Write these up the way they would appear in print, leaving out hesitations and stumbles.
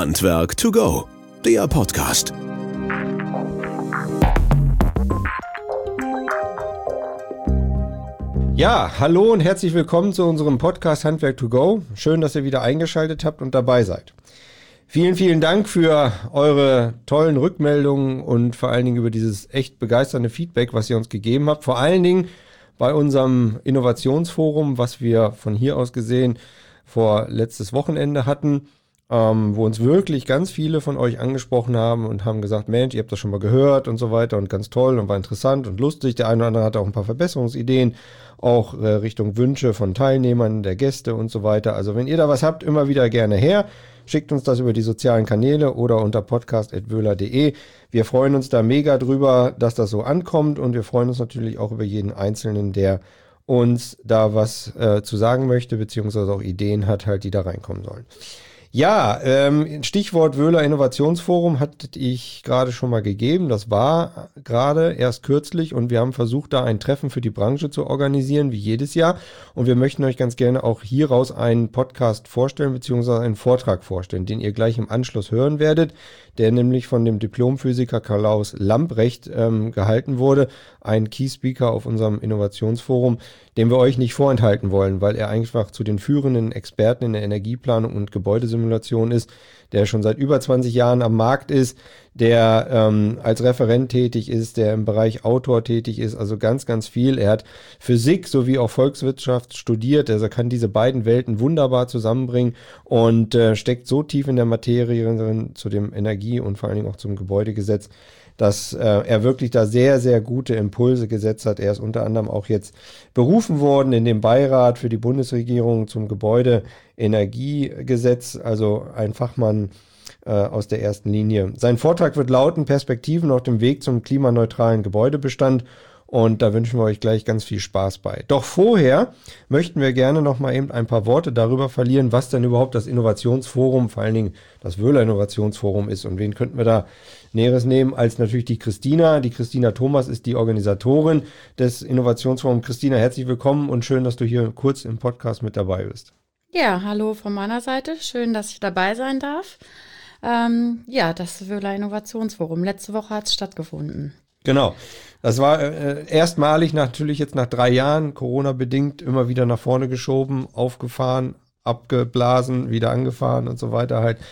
Handwerk to go, der Podcast. Ja, hallo und herzlich willkommen zu unserem Podcast Handwerk to go. Schön, dass ihr wieder eingeschaltet habt und dabei seid. Vielen, vielen Dank für eure tollen Rückmeldungen und vor allen Dingen über dieses echt begeisternde Feedback, was ihr uns gegeben habt. Vor allen Dingen bei unserem Innovationsforum, was wir von hier aus gesehen vor letztes Wochenende hatten, wo uns wirklich ganz viele von euch angesprochen haben und haben gesagt, Mensch, ihr habt das schon mal gehört und so weiter und ganz toll und war interessant und lustig. Der eine oder andere hatte auch ein paar Verbesserungsideen, auch Richtung Wünsche von Teilnehmern, der Gäste und so weiter. Also wenn ihr da was habt, immer wieder gerne her. Schickt uns das über die sozialen Kanäle oder unter podcast@wöhler.de. Wir freuen uns da mega drüber, dass das so ankommt und wir freuen uns natürlich auch über jeden Einzelnen, der uns da was zu sagen möchte, beziehungsweise auch Ideen hat, halt, die da reinkommen sollen. Ja, Stichwort Wöhler Innovationsforum hatte ich gerade schon mal gegeben. Das war gerade erst kürzlich und wir haben versucht, da ein Treffen für die Branche zu organisieren, wie jedes Jahr. Und wir möchten euch ganz gerne auch hieraus einen Podcast vorstellen, beziehungsweise einen Vortrag vorstellen, den ihr gleich im Anschluss hören werdet, der nämlich von dem Diplomphysiker Klaus Lamprecht gehalten wurde, ein Key-Speaker auf unserem Innovationsforum, den wir euch nicht vorenthalten wollen, weil er einfach zu den führenden Experten in der Energieplanung und Gebäudesimulation ist, der schon seit über 20 Jahren am Markt ist, der als Referent tätig ist, der im Bereich Autor tätig ist, also ganz, ganz viel. Er hat Physik sowie auch Volkswirtschaft studiert, also er kann diese beiden Welten wunderbar zusammenbringen und steckt so tief in der Materie drin zu dem Energie- und vor allen Dingen auch zum Gebäudegesetz, dass er wirklich da sehr, sehr gute Impulse gesetzt hat. Er ist unter anderem auch jetzt berufen worden in den Beirat für die Bundesregierung zum Gebäudeenergiegesetz, also ein Fachmann aus der ersten Linie. Sein Vortrag wird lauten: Perspektiven auf dem Weg zum klimaneutralen Gebäudebestand. Und da wünschen wir euch gleich ganz viel Spaß bei. Doch vorher möchten wir gerne noch mal eben ein paar Worte darüber verlieren, was denn überhaupt das Innovationsforum, vor allen Dingen das Wöhler Innovationsforum ist. Und wen könnten wir da Näheres nehmen als natürlich die Christina. Die Christina Thomas ist die Organisatorin des Innovationsforums. Christina, herzlich willkommen und schön, dass du hier kurz im Podcast mit dabei bist. Ja, hallo von meiner Seite. Schön, dass ich dabei sein darf. Das Wöhler Innovationsforum. Letzte Woche hat es stattgefunden. Genau. Das war erstmalig natürlich jetzt nach 3 Jahren, Corona-bedingt, immer wieder nach vorne geschoben, aufgefahren, abgeblasen, wieder angefahren und so weiter halt.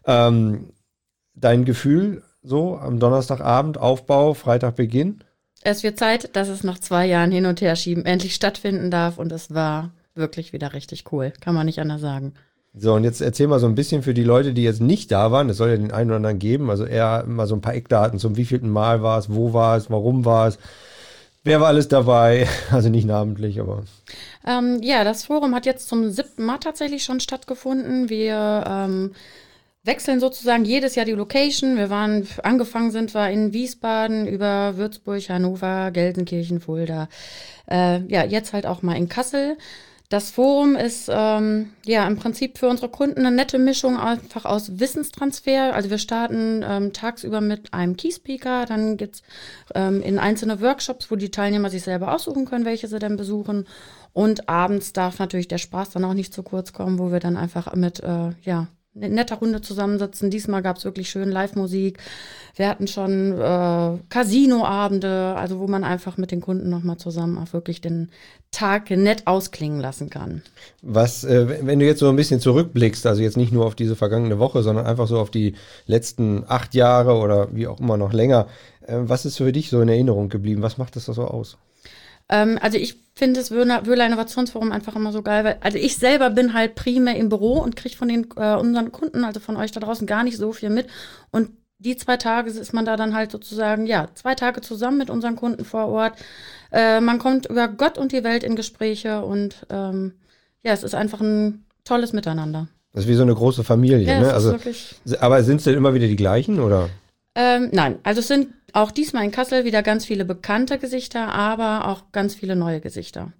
Dein Gefühl so am Donnerstagabend, Aufbau, Freitag Beginn? Es wird Zeit, dass es nach 2 Jahren hin und her schieben endlich stattfinden darf und es war wirklich wieder richtig cool. Kann man nicht anders sagen. So, und jetzt erzähl mal so ein bisschen für die Leute, die jetzt nicht da waren, es soll ja den einen oder anderen geben, also eher mal so ein paar Eckdaten zum wievielten Mal war es, wo war es, warum war es, wer war alles dabei, also nicht namentlich, aber... Das Forum hat jetzt zum 7. Mal tatsächlich schon stattgefunden. Wir wechseln sozusagen jedes Jahr die Location. Angefangen sind wir in Wiesbaden über Würzburg, Hannover, Gelsenkirchen, Fulda, jetzt halt auch mal in Kassel. Das Forum ist im Prinzip für unsere Kunden eine nette Mischung einfach aus Wissenstransfer. Also wir starten tagsüber mit einem Key-Speaker, dann geht's in einzelne Workshops, wo die Teilnehmer sich selber aussuchen können, welche sie denn besuchen. Und abends darf natürlich der Spaß dann auch nicht zu kurz kommen, wo wir dann einfach mit eine nette Runde zusammensitzen. Diesmal gab es wirklich schön Live-Musik. Wir hatten schon Casino-Abende, also wo man einfach mit den Kunden nochmal zusammen auch wirklich den Tag nett ausklingen lassen kann. Was, wenn du jetzt so ein bisschen zurückblickst, also jetzt nicht nur auf diese vergangene Woche, sondern einfach so auf die letzten 8 Jahre oder wie auch immer noch länger, was ist für dich so in Erinnerung geblieben? Was macht das so aus? Also ich finde das Wöhler Innovationsforum einfach immer so geil, weil also ich selber bin halt primär im Büro und kriege von den unseren Kunden, also von euch da draußen, gar nicht so viel mit. Und die 2 Tage ist man da dann halt sozusagen, 2 Tage zusammen mit unseren Kunden vor Ort. Man kommt über Gott und die Welt in Gespräche und es ist einfach ein tolles Miteinander. Das ist wie so eine große Familie, ja, ne? Also, wirklich... Aber sind es denn immer wieder die gleichen, oder? Nein, also es sind auch diesmal in Kassel wieder ganz viele bekannte Gesichter, aber auch ganz viele neue Gesichter.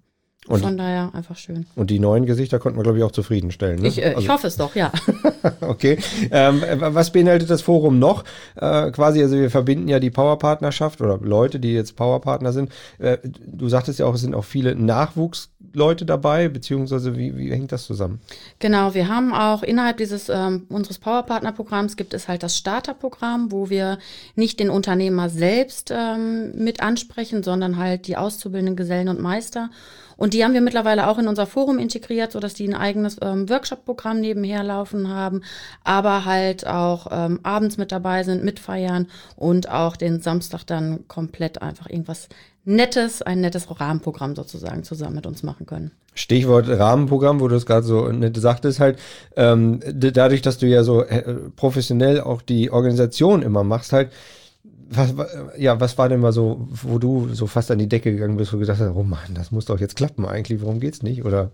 Von daher einfach schön. Und die neuen Gesichter konnten wir, glaube ich, auch zufriedenstellen. Ne? Ich hoffe es doch, ja. Okay. Was beinhaltet das Forum noch? Quasi, also wir verbinden ja die Powerpartnerschaft oder Leute, die jetzt Powerpartner sind. Du sagtest ja auch, es sind auch viele Nachwuchsleute dabei, beziehungsweise wie hängt das zusammen? Genau, wir haben auch innerhalb dieses unseres Powerpartner-Programms gibt es halt das Starterprogramm, wo wir nicht den Unternehmer selbst mit ansprechen, sondern halt die auszubildenden Gesellen und Meister. Und die haben wir mittlerweile auch in unser Forum integriert, sodass die ein eigenes Workshop-Programm nebenher laufen haben, aber halt auch abends mit dabei sind, mitfeiern und auch den Samstag dann komplett einfach irgendwas Nettes, ein nettes Rahmenprogramm sozusagen zusammen mit uns machen können. Stichwort Rahmenprogramm, wo du es gerade so nett sagtest, halt, dadurch, dass du ja so professionell auch die Organisation immer machst, halt, was war denn mal so, wo du so fast an die Decke gegangen bist, wo du gedacht hast, oh Mann, das muss doch jetzt klappen eigentlich, warum geht's nicht, oder?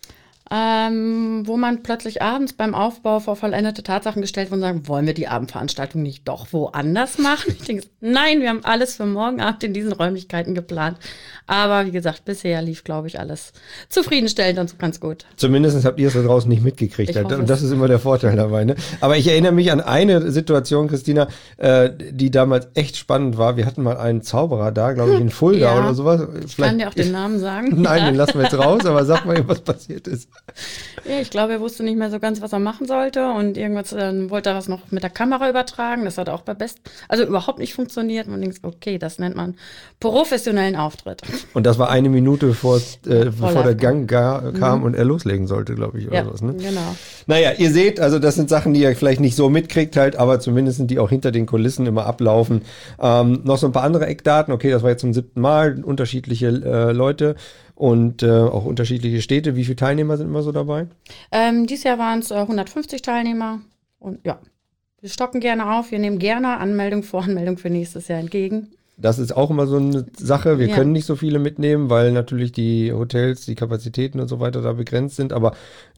Wo man plötzlich abends beim Aufbau vor vollendete Tatsachen gestellt wird und sagen, wollen wir die Abendveranstaltung nicht doch woanders machen? Ich denke, nein, wir haben alles für morgen Abend in diesen Räumlichkeiten geplant. Aber wie gesagt, bisher lief, glaube ich, alles zufriedenstellend und ganz gut. Zumindest habt ihr es da draußen nicht mitgekriegt. Und das ist immer der Vorteil dabei. Ne? Aber ich erinnere mich an eine Situation, Christina, die damals echt spannend war. Wir hatten mal einen Zauberer da, glaube ich, in Fulda oder sowas. Ich kann dir auch den Namen sagen. Nein, den lassen wir jetzt raus, aber sag mal, was passiert ist. Ja, ich glaube, er wusste nicht mehr so ganz, was er machen sollte und irgendwas wollte er was noch mit der Kamera übertragen. Das hat auch also überhaupt nicht funktioniert. Man denkt, okay, das nennt man professionellen Auftritt. Und das war 1 Minute bevor der Gang kam und er loslegen sollte, glaube ich, oder sowas. Ne? Genau. Naja, ihr seht, also das sind Sachen, die ihr vielleicht nicht so mitkriegt halt, aber zumindest sind die auch hinter den Kulissen immer ablaufen. Noch so ein paar andere Eckdaten. Okay, das war jetzt zum 7. Mal, unterschiedliche Leute. Und auch unterschiedliche Städte. Wie viele Teilnehmer sind immer so dabei? Dieses Jahr waren es 150 Teilnehmer. Und ja, wir stocken gerne auf. Wir nehmen gerne Anmeldung, Voranmeldung für nächstes Jahr entgegen. Das ist auch immer so eine Sache. Wir können nicht so viele mitnehmen, weil natürlich die Hotels, die Kapazitäten und so weiter da begrenzt sind. Aber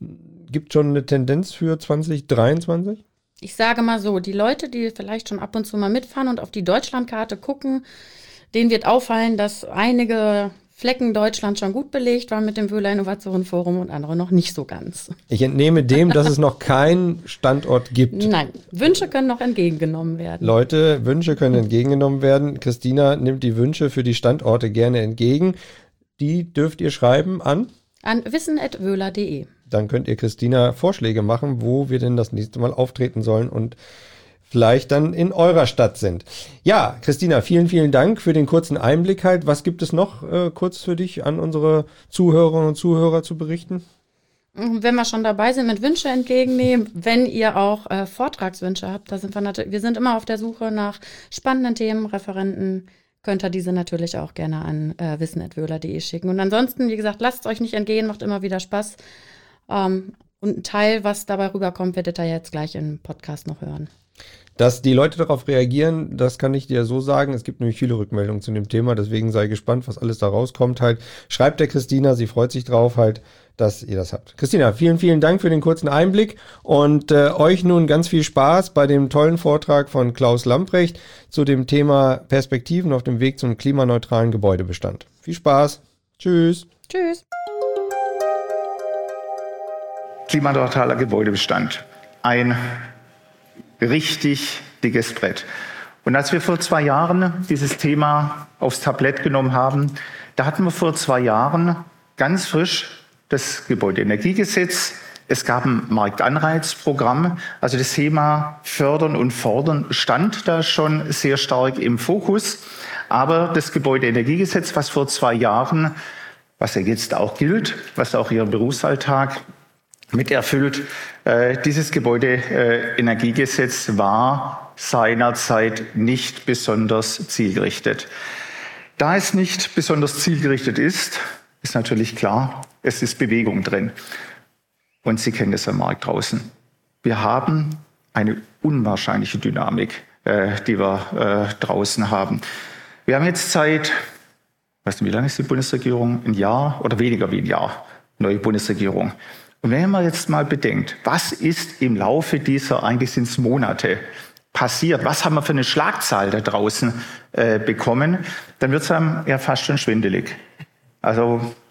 gibt schon eine Tendenz für 2023? Ich sage mal so, die Leute, die vielleicht schon ab und zu mal mitfahren und auf die Deutschlandkarte gucken, denen wird auffallen, dass einige Flecken Deutschland schon gut belegt waren mit dem Wöhler Innovation Forum und andere noch nicht so ganz. Ich entnehme dem, dass es noch keinen Standort gibt. Nein, Wünsche können noch entgegengenommen werden. Leute, Wünsche können entgegengenommen werden. Christina nimmt die Wünsche für die Standorte gerne entgegen. Die dürft ihr schreiben an wissen@wöhler.de. Dann könnt ihr Christina Vorschläge machen, wo wir denn das nächste Mal auftreten sollen und vielleicht dann in eurer Stadt sind. Ja, Christina, vielen, vielen Dank für den kurzen Einblick halt. Was gibt es noch kurz für dich an unsere Zuhörerinnen und Zuhörer zu berichten? Wenn wir schon dabei sind mit Wünsche entgegennehmen, wenn ihr auch Vortragswünsche habt, da sind wir sind immer auf der Suche nach spannenden Themen, Referenten, könnt ihr diese natürlich auch gerne an wissen@wöhler.de schicken. Und ansonsten, wie gesagt, lasst es euch nicht entgehen, macht immer wieder Spaß. Und ein Teil, was dabei rüberkommt, werdet ihr jetzt gleich im Podcast noch hören. Dass die Leute darauf reagieren, das kann ich dir so sagen. Es gibt nämlich viele Rückmeldungen zu dem Thema, deswegen sei gespannt, was alles da rauskommt halt. Schreibt der Christina, sie freut sich drauf halt, dass ihr das habt. Christina, vielen, vielen Dank für den kurzen Einblick und euch nun ganz viel Spaß bei dem tollen Vortrag von Klaus Lamprecht zu dem Thema Perspektiven auf dem Weg zum klimaneutralen Gebäudebestand. Viel Spaß. Tschüss. Tschüss. Klimaneutraler Gebäudebestand. Ein richtig dickes Brett. Und als wir vor 2 Jahren dieses Thema aufs Tablett genommen haben, da hatten wir vor 2 Jahren ganz frisch das Gebäudeenergiegesetz. Es gab ein Marktanreizprogramm. Also das Thema Fördern und Fordern stand da schon sehr stark im Fokus. Aber das Gebäudeenergiegesetz, was vor 2 Jahren, was ja jetzt auch gilt, was auch Ihren Berufsalltag mit erfüllt. Dieses Gebäudeenergiegesetz war seinerzeit nicht besonders zielgerichtet. Da es nicht besonders zielgerichtet ist, ist natürlich klar, es ist Bewegung drin. Und Sie kennen das am Markt draußen. Wir haben eine unwahrscheinliche Dynamik, die wir draußen haben. Wir haben jetzt seit, weißt du, wie lange ist die Bundesregierung? Ein Jahr oder weniger wie ein Jahr, neue Bundesregierung. Und wenn man jetzt mal bedenkt, was ist im Laufe dieser, eigentlich sind es Monate, passiert, was haben wir für eine Schlagzahl da draußen bekommen, dann wird es einem ja fast schon schwindelig. Also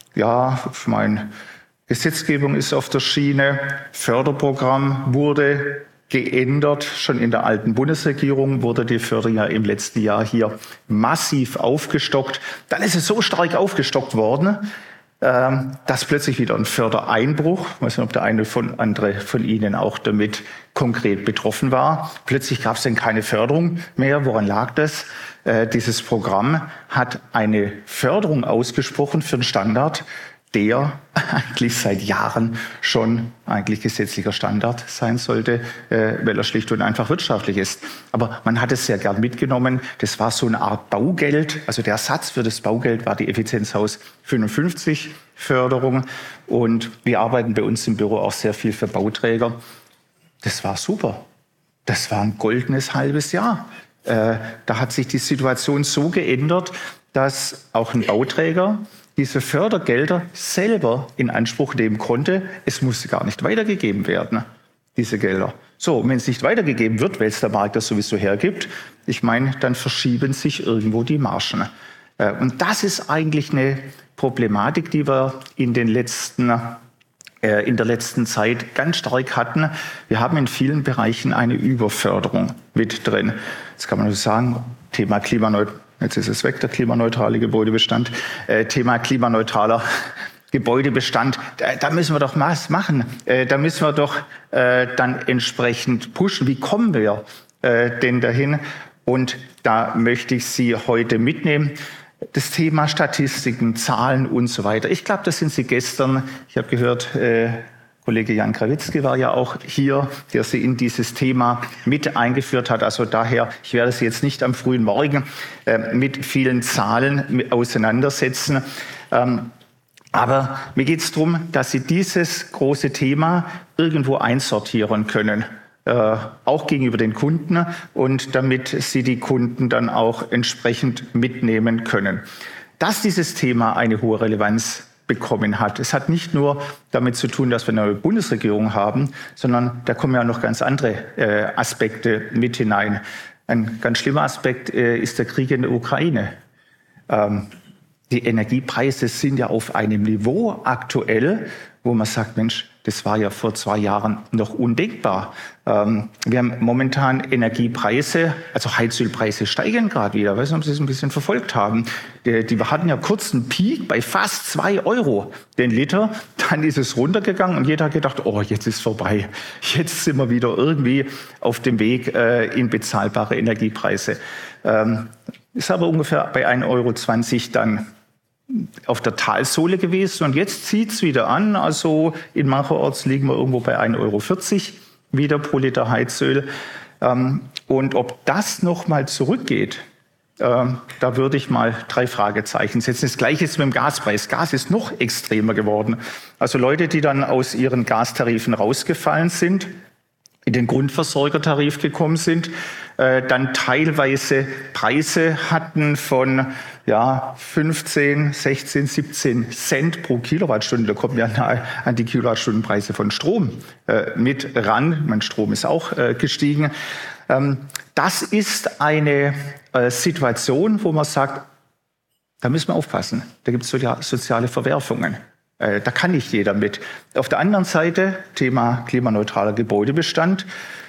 ja, ich meine, Gesetzgebung ist auf der Schiene, Förderprogramm wurde geändert. Schon in der alten Bundesregierung wurde die Förderung ja im letzten Jahr hier massiv aufgestockt. Dann ist es so stark aufgestockt worden, dass plötzlich wieder ein Fördereinbruch, ich weiß nicht, ob der andere von Ihnen auch damit konkret betroffen war. Plötzlich gab es dann keine Förderung mehr. Woran lag das? Dieses Programm hat eine Förderung ausgesprochen für einen Standard, der eigentlich seit Jahren schon eigentlich gesetzlicher Standard sein sollte, weil er schlicht und einfach wirtschaftlich ist. Aber man hat es sehr gern mitgenommen. Das war so eine Art Baugeld. Also der Satz für das Baugeld war die Effizienzhaus 55 Förderung. Und wir arbeiten bei uns im Büro auch sehr viel für Bauträger. Das war super. Das war ein goldenes halbes Jahr. Da hat sich die Situation so geändert, dass auch ein Bauträger diese Fördergelder selber in Anspruch nehmen konnte. Es musste gar nicht weitergegeben werden, diese Gelder. So, wenn es nicht weitergegeben wird, weil es der Markt das sowieso hergibt, ich meine, dann verschieben sich irgendwo die Margen. Und das ist eigentlich eine Problematik, die wir in der letzten Zeit ganz stark hatten. Wir haben in vielen Bereichen eine Überförderung mit drin. Jetzt kann man nur sagen, Thema Klimaneutralität. Jetzt ist es weg, der klimaneutrale Gebäudebestand. Thema klimaneutraler Gebäudebestand, da müssen wir doch was machen. Da müssen wir doch dann entsprechend pushen. Wie kommen wir denn dahin? Und da möchte ich Sie heute mitnehmen. Das Thema Statistiken, Zahlen und so weiter. Ich glaube, das sind Sie gestern, ich habe gehört, Kollege Jan Krawitzki war ja auch hier, der Sie in dieses Thema mit eingeführt hat. Also daher, ich werde Sie jetzt nicht am frühen Morgen mit vielen Zahlen auseinandersetzen. Aber mir geht es darum, dass Sie dieses große Thema irgendwo einsortieren können. Auch gegenüber den Kunden und damit Sie die Kunden dann auch entsprechend mitnehmen können. Dass dieses Thema eine hohe Relevanz bekommen hat. Es hat nicht nur damit zu tun, dass wir eine neue Bundesregierung haben, sondern da kommen ja noch ganz andere Aspekte mit hinein. Ein ganz schlimmer Aspekt ist der Krieg in der Ukraine. Die Energiepreise sind ja auf einem Niveau aktuell, wo man sagt, Mensch, das war ja vor 2 Jahren noch undenkbar. Wir haben momentan Energiepreise, also Heizölpreise steigen gerade wieder. Ich weiß nicht, ob Sie es ein bisschen verfolgt haben. Wir hatten ja kurz einen Peak bei fast 2 Euro den Liter. Dann ist es runtergegangen und jeder hat gedacht, oh, jetzt ist vorbei. Jetzt sind wir wieder irgendwie auf dem Weg in bezahlbare Energiepreise. Ist aber ungefähr bei 1,20 Euro dann auf der Talsohle gewesen und jetzt zieht es wieder an. Also in mancherorts liegen wir irgendwo bei 1,40 Euro wieder pro Liter Heizöl. Und ob das nochmal zurückgeht, da würde ich mal 3 Fragezeichen setzen. Das Gleiche ist mit dem Gaspreis. Gas ist noch extremer geworden. Also Leute, die dann aus ihren Gastarifen rausgefallen sind, in den Grundversorgertarif gekommen sind, dann teilweise Preise hatten von 15, 16, 17 Cent pro Kilowattstunde. Da kommen ja nahe an die Kilowattstundenpreise von Strom mit ran. Mein Strom ist auch gestiegen. Das ist eine Situation, wo man sagt, da müssen wir aufpassen. Da gibt es soziale Verwerfungen. Da kann nicht jeder mit. Auf der anderen Seite, Thema klimaneutraler Gebäudebestand.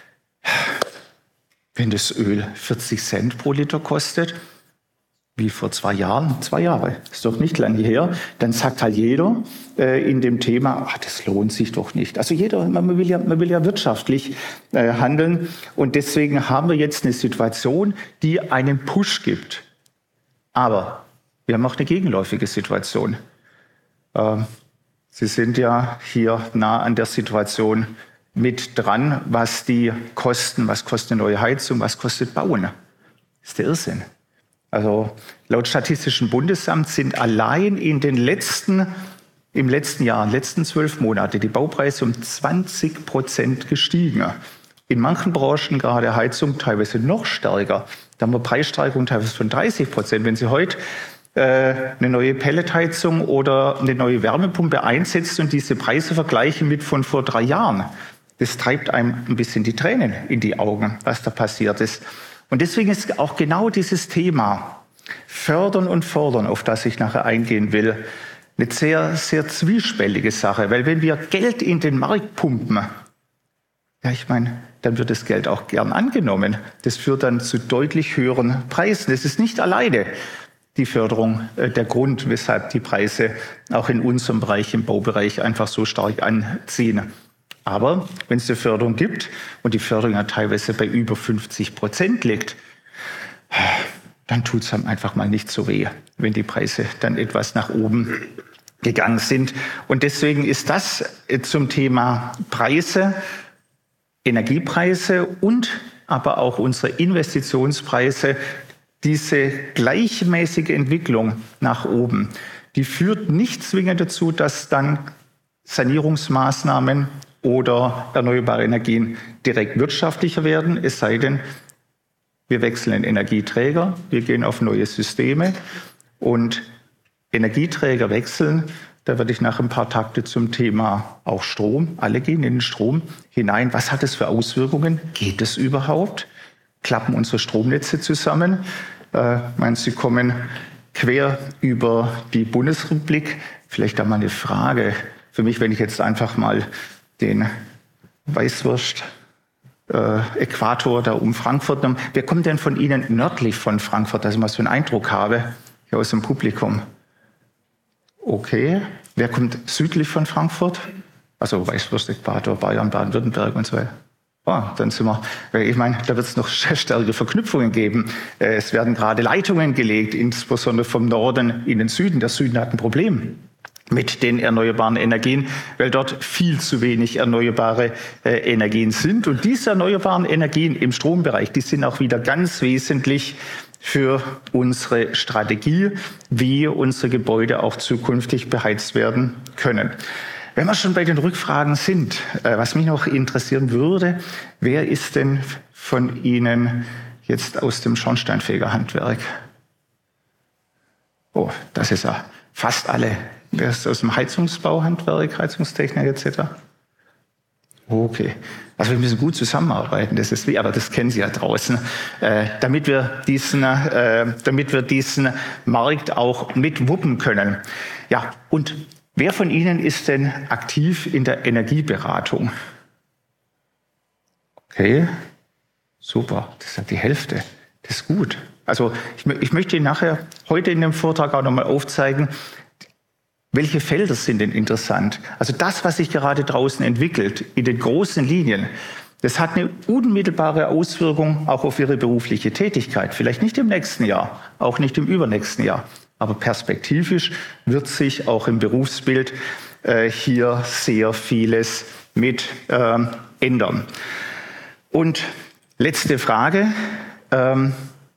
Wenn das Öl 40 Cent pro Liter kostet, wie vor 2 Jahren, 2 Jahre, ist doch nicht lange her, dann sagt halt jeder in dem Thema, das lohnt sich doch nicht. Also man will ja wirtschaftlich handeln und deswegen haben wir jetzt eine Situation, die einen Push gibt. Aber wir haben auch eine gegenläufige Situation. Sie sind ja hier nah an der Situation mit dran, was die kosten, was kostet eine neue Heizung, was kostet Bauen. Das ist der Irrsinn. Also laut Statistischem Bundesamt sind allein im letzten Jahr, in den letzten 12 Monaten, die Baupreise um 20% gestiegen. In manchen Branchen, gerade Heizung, teilweise noch stärker. Da haben wir Preissteigerungen teilweise von 30%. Wenn Sie heute eine neue Pelletheizung oder eine neue Wärmepumpe einsetzen und diese Preise vergleichen mit von vor 3 Jahren, das treibt einem ein bisschen die Tränen in die Augen, was da passiert ist. Und deswegen ist auch genau dieses Thema Fördern und Fordern, auf das ich nachher eingehen will, eine sehr, sehr zwiespältige Sache, weil wenn wir Geld in den Markt pumpen, ja, ich meine, dann wird das Geld auch gern angenommen. Das führt dann zu deutlich höheren Preisen. Das ist nicht alleine die Förderung der Grund, weshalb die Preise auch in unserem Bereich, im Baubereich, einfach so stark anziehen. Aber wenn es eine Förderung gibt und die Förderung ja teilweise bei über 50% liegt, dann tut es einem einfach mal nicht so weh, wenn die Preise dann etwas nach oben gegangen sind. Und deswegen ist das zum Thema Preise, Energiepreise und aber auch unsere Investitionspreise, diese gleichmäßige Entwicklung nach oben, die führt nicht zwingend dazu, dass dann Sanierungsmaßnahmen oder erneuerbare Energien direkt wirtschaftlicher werden, es sei denn, wir wechseln den Energieträger, wir gehen auf neue Systeme und Energieträger wechseln. Da werde ich nach ein paar Takte zum Thema auch Strom. Alle gehen in den Strom hinein. Was hat es für Auswirkungen? Geht es überhaupt? Klappen unsere Stromnetze zusammen? Sie kommen quer über die Bundesrepublik. Vielleicht da mal eine Frage für mich, wenn ich jetzt einfach mal den Weißwurst-Äquator da um Frankfurt nehme. Wer kommt denn von Ihnen nördlich von Frankfurt, dass ich mal so einen Eindruck habe, hier aus dem Publikum? Okay. Wer kommt südlich von Frankfurt? Also Weißwurst-Äquator, Bayern, Baden-Württemberg und so weiter. Dann sind wir, ich meine, da wird es noch stärkere Verknüpfungen geben. Es werden gerade Leitungen gelegt, insbesondere vom Norden in den Süden. Der Süden hat ein Problem mit den erneuerbaren Energien, weil dort viel zu wenig erneuerbare Energien sind. Und diese erneuerbaren Energien im Strombereich, die sind auch wieder ganz wesentlich für unsere Strategie, wie unsere Gebäude auch zukünftig beheizt werden können. Wenn wir schon bei den Rückfragen sind, was mich noch interessieren würde, wer ist denn von Ihnen jetzt aus dem Schornsteinfegerhandwerk? Oh, das ist ja fast alle. Wer ist aus dem Heizungsbauhandwerk, Heizungstechnik etc.? Okay. Also wir müssen gut zusammenarbeiten, das ist aber das kennen Sie ja draußen, damit wir diesen Markt auch mitwuppen können. Ja, und wer von Ihnen ist denn aktiv in der Energieberatung? Okay, super, das ist ja die Hälfte, das ist gut. Also ich möchte Ihnen heute in dem Vortrag auch nochmal aufzeigen, welche Felder sind denn interessant? Also das, was sich gerade draußen entwickelt, in den großen Linien, das hat eine unmittelbare Auswirkung auch auf Ihre berufliche Tätigkeit. Vielleicht nicht im nächsten Jahr, auch nicht im übernächsten Jahr. Aber perspektivisch wird sich auch im Berufsbild hier sehr vieles mit ändern. Und letzte Frage. Bei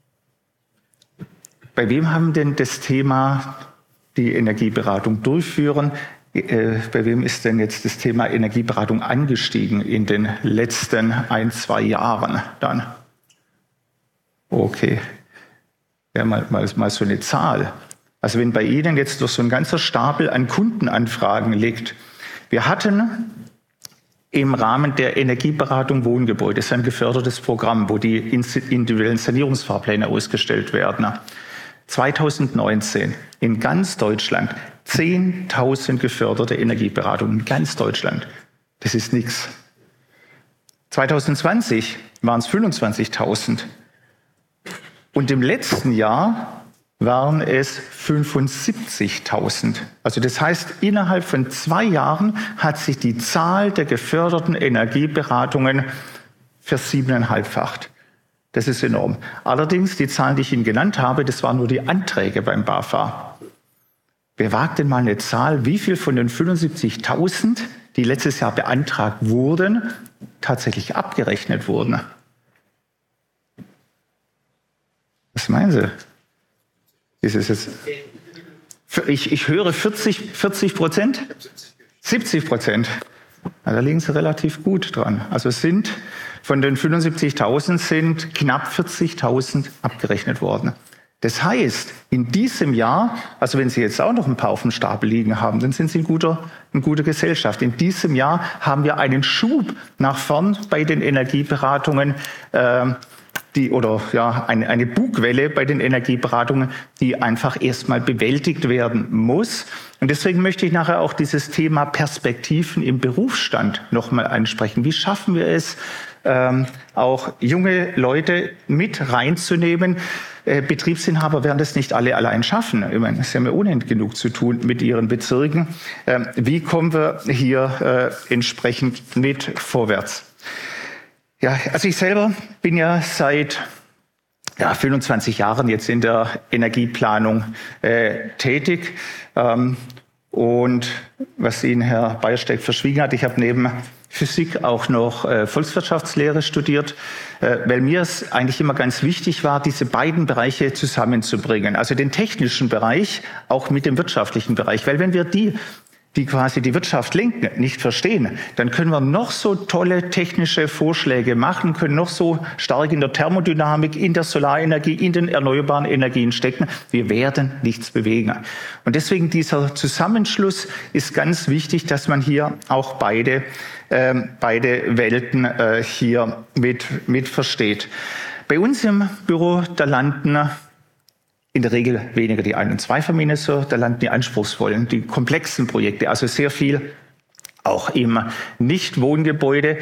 wem haben denn das Thema die Energieberatung durchführen? Bei wem ist denn jetzt das Thema Energieberatung angestiegen in den letzten 1-2 Jahren dann? Okay. Ja, mal so eine Zahl. Also wenn bei Ihnen jetzt durch so ein ganzer Stapel an Kundenanfragen liegt. Wir hatten im Rahmen der Energieberatung Wohngebäude, das ist ein gefördertes Programm, wo die individuellen Sanierungsfahrpläne ausgestellt werden. 2019 in ganz Deutschland 10.000 geförderte Energieberatungen in ganz Deutschland. Das ist nichts. 2020 waren es 25.000. Und im letzten Jahr waren es 75.000. Also das heißt, innerhalb von 2 Jahren hat sich die Zahl der geförderten Energieberatungen versiebeneinhalbfacht. Das ist enorm. Allerdings, die Zahlen, die ich Ihnen genannt habe, das waren nur die Anträge beim BAFA. Wer wagt denn mal eine Zahl, wie viel von den 75.000, die letztes Jahr beantragt wurden, tatsächlich abgerechnet wurden? Was meinen Sie? Ist es jetzt? Ich höre 40%? 70%. Da liegen Sie relativ gut dran. Also von den 75.000 sind knapp 40.000 abgerechnet worden. Das heißt, in diesem Jahr, also wenn Sie jetzt auch noch ein paar auf dem Stapel liegen haben, dann sind Sie in guter Gesellschaft. In diesem Jahr haben wir einen Schub nach vorn bei den Energieberatungen eine Bugwelle bei den Energieberatungen, die einfach erstmal bewältigt werden muss. Und deswegen möchte ich nachher auch dieses Thema Perspektiven im Berufsstand nochmal ansprechen. Wie schaffen wir es, auch junge Leute mit reinzunehmen? Betriebsinhaber werden das nicht alle allein schaffen. Ich meine, sie haben ja unendlich genug zu tun mit ihren Bezirken. Wie kommen wir hier entsprechend mit vorwärts? Ja, also ich selber bin ja seit 25 Jahren jetzt in der Energieplanung tätig. Und was Ihnen Herr Beiersteck verschwiegen hat, ich habe neben Physik auch noch Volkswirtschaftslehre studiert, weil mir es eigentlich immer ganz wichtig war, diese beiden Bereiche zusammenzubringen. Also den technischen Bereich auch mit dem wirtschaftlichen Bereich. Weil wenn wir die quasi die Wirtschaft lenken, nicht verstehen, dann können wir noch so tolle technische Vorschläge machen, können noch so stark in der Thermodynamik, in der Solarenergie, in den erneuerbaren Energien stecken. Wir werden nichts bewegen. Und deswegen dieser Zusammenschluss ist ganz wichtig, dass man hier auch beide Welten hier mit versteht. Bei uns im Büro, da landen in der Regel weniger die Ein- und Zweifamilienhäuser, da landen die anspruchsvollen, die komplexen Projekte, also sehr viel auch im Nicht-Wohngebäude.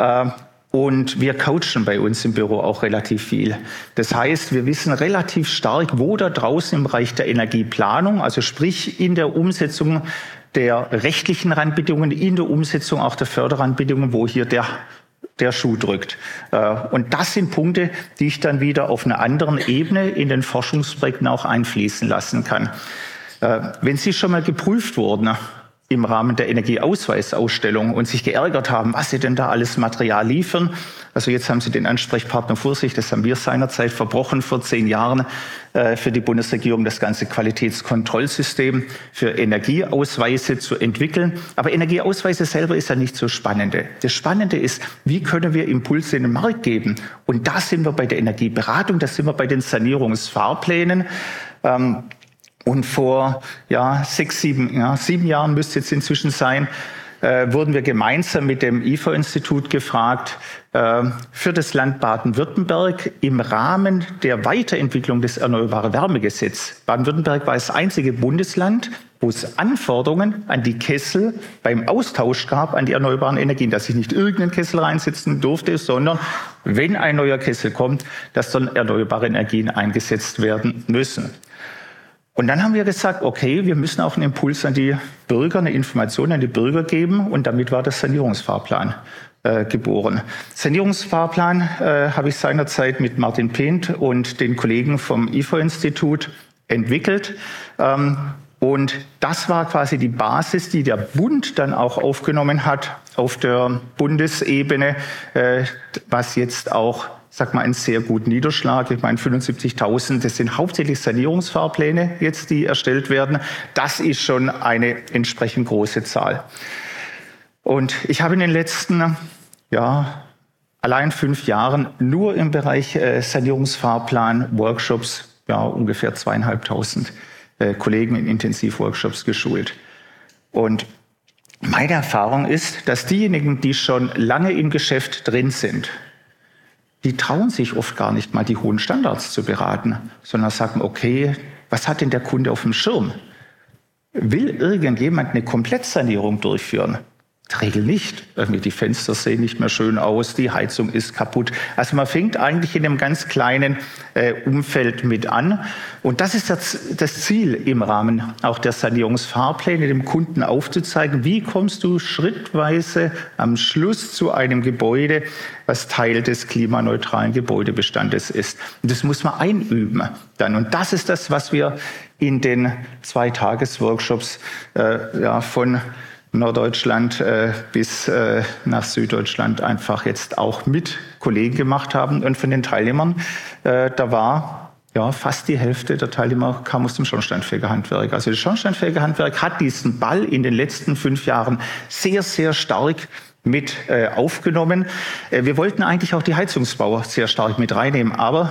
Und wir coachen bei uns im Büro auch relativ viel. Das heißt, wir wissen relativ stark, wo da draußen im Bereich der Energieplanung, also sprich in der Umsetzung der rechtlichen Randbedingungen, in der Umsetzung auch der Förderrandbedingungen, wo hier der Schuh drückt. Und das sind Punkte, die ich dann wieder auf einer anderen Ebene in den Forschungsprojekten auch einfließen lassen kann. Wenn Sie schon mal geprüft wurden im Rahmen der Energieausweisausstellung und sich geärgert haben, was Sie denn da alles Material liefern, also jetzt haben Sie den Ansprechpartner vor sich, das haben wir seinerzeit verbrochen vor 10 Jahren für die Bundesregierung, das ganze Qualitätskontrollsystem für Energieausweise zu entwickeln. Aber Energieausweise selber ist ja nicht so spannende. Das Spannende ist, wie können wir Impulse in den Markt geben? Und da sind wir bei der Energieberatung, da sind wir bei den Sanierungsfahrplänen. Und vor 7 Jahren müsste jetzt inzwischen sein, wurden wir gemeinsam mit dem IFO-Institut gefragt, für das Land Baden-Württemberg im Rahmen der Weiterentwicklung des Erneuerbare Wärmegesetzes. Baden-Württemberg war das einzige Bundesland, wo es Anforderungen an die Kessel beim Austausch gab an die erneuerbaren Energien, dass ich nicht irgendeinen Kessel reinsetzen durfte, sondern wenn ein neuer Kessel kommt, dass dann erneuerbare Energien eingesetzt werden müssen. Und dann haben wir gesagt, okay, wir müssen auch einen Impuls an die Bürger, eine Information an die Bürger geben. Und damit war der Sanierungsfahrplan geboren. Sanierungsfahrplan habe ich seinerzeit mit Martin Pehnt und den Kollegen vom IFO-Institut entwickelt. Und das war quasi die Basis, die der Bund dann auch aufgenommen hat auf der Bundesebene, was jetzt auch einen sehr guten Niederschlag. Ich meine, 75.000, das sind hauptsächlich Sanierungsfahrpläne jetzt, die erstellt werden. Das ist schon eine entsprechend große Zahl. Und ich habe in den letzten, allein 5 Jahren nur im Bereich Sanierungsfahrplan, Workshops, ungefähr 2.500 Kollegen in Intensivworkshops geschult. Und meine Erfahrung ist, dass diejenigen, die schon lange im Geschäft drin sind, die trauen sich oft gar nicht mal, die hohen Standards zu beraten, sondern sagen, okay, was hat denn der Kunde auf dem Schirm? Will irgendjemand eine Komplettsanierung durchführen? In der Regel nicht. Irgendwie die Fenster sehen nicht mehr schön aus, die Heizung ist kaputt. Also man fängt eigentlich in einem ganz kleinen Umfeld mit an. Und das ist das Ziel im Rahmen auch der Sanierungsfahrpläne, dem Kunden aufzuzeigen, wie kommst du schrittweise am Schluss zu einem Gebäude, was Teil des klimaneutralen Gebäudebestandes ist. Und das muss man einüben dann. Und das ist das, was wir in den 2 Tagesworkshops von Norddeutschland bis nach Süddeutschland einfach jetzt auch mit Kollegen gemacht haben. Und von den Teilnehmern, da war fast die Hälfte der Teilnehmer kam aus dem Schornsteinfegerhandwerk. Also das Schornsteinfegerhandwerk hat diesen Ball in den letzten 5 Jahren sehr, sehr stark mit aufgenommen. Wir wollten eigentlich auch die Heizungsbauer sehr stark mit reinnehmen, aber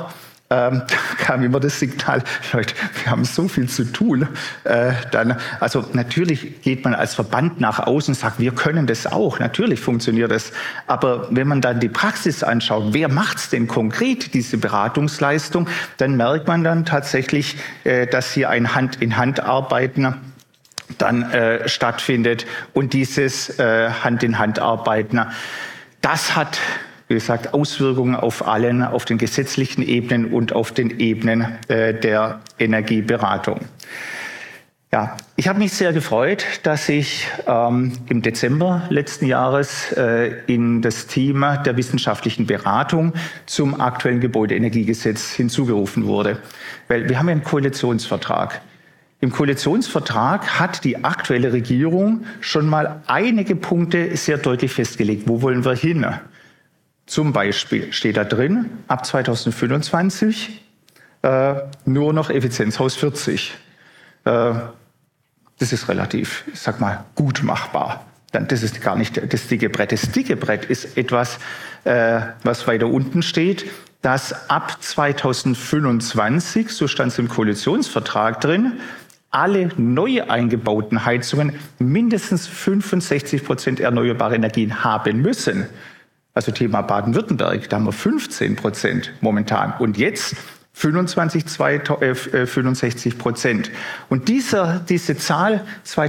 kam immer das Signal, Leute, wir haben so viel zu tun. Also natürlich geht man als Verband nach außen und sagt, wir können das auch. Natürlich funktioniert das. Aber wenn man dann die Praxis anschaut, wer macht's denn konkret, diese Beratungsleistung, dann merkt man dann tatsächlich, dass hier ein Hand-in-Hand-Arbeiten dann stattfindet. Und dieses Hand-in-Hand-Arbeiten, das hat, wie gesagt, Auswirkungen auf den gesetzlichen Ebenen und auf den Ebenen der Energieberatung. Ja, ich habe mich sehr gefreut, dass ich im Dezember letzten Jahres in das Team der wissenschaftlichen Beratung zum aktuellen Gebäudeenergiegesetz hinzugerufen wurde. Weil wir haben ja einen Koalitionsvertrag. Im Koalitionsvertrag hat die aktuelle Regierung schon mal einige Punkte sehr deutlich festgelegt. Wo wollen wir hin? Zum Beispiel steht da drin, ab 2025 nur noch Effizienzhaus 40. Das ist relativ, ich sag mal, gut machbar. Das ist gar nicht das dicke Brett. Das dicke Brett ist etwas, was weiter unten steht, dass ab 2025, so stand es im Koalitionsvertrag drin, alle neu eingebauten Heizungen mindestens 65% erneuerbare Energien haben müssen. Also Thema Baden-Württemberg, da haben wir 15% momentan. Und jetzt 65%. Und diese Zahl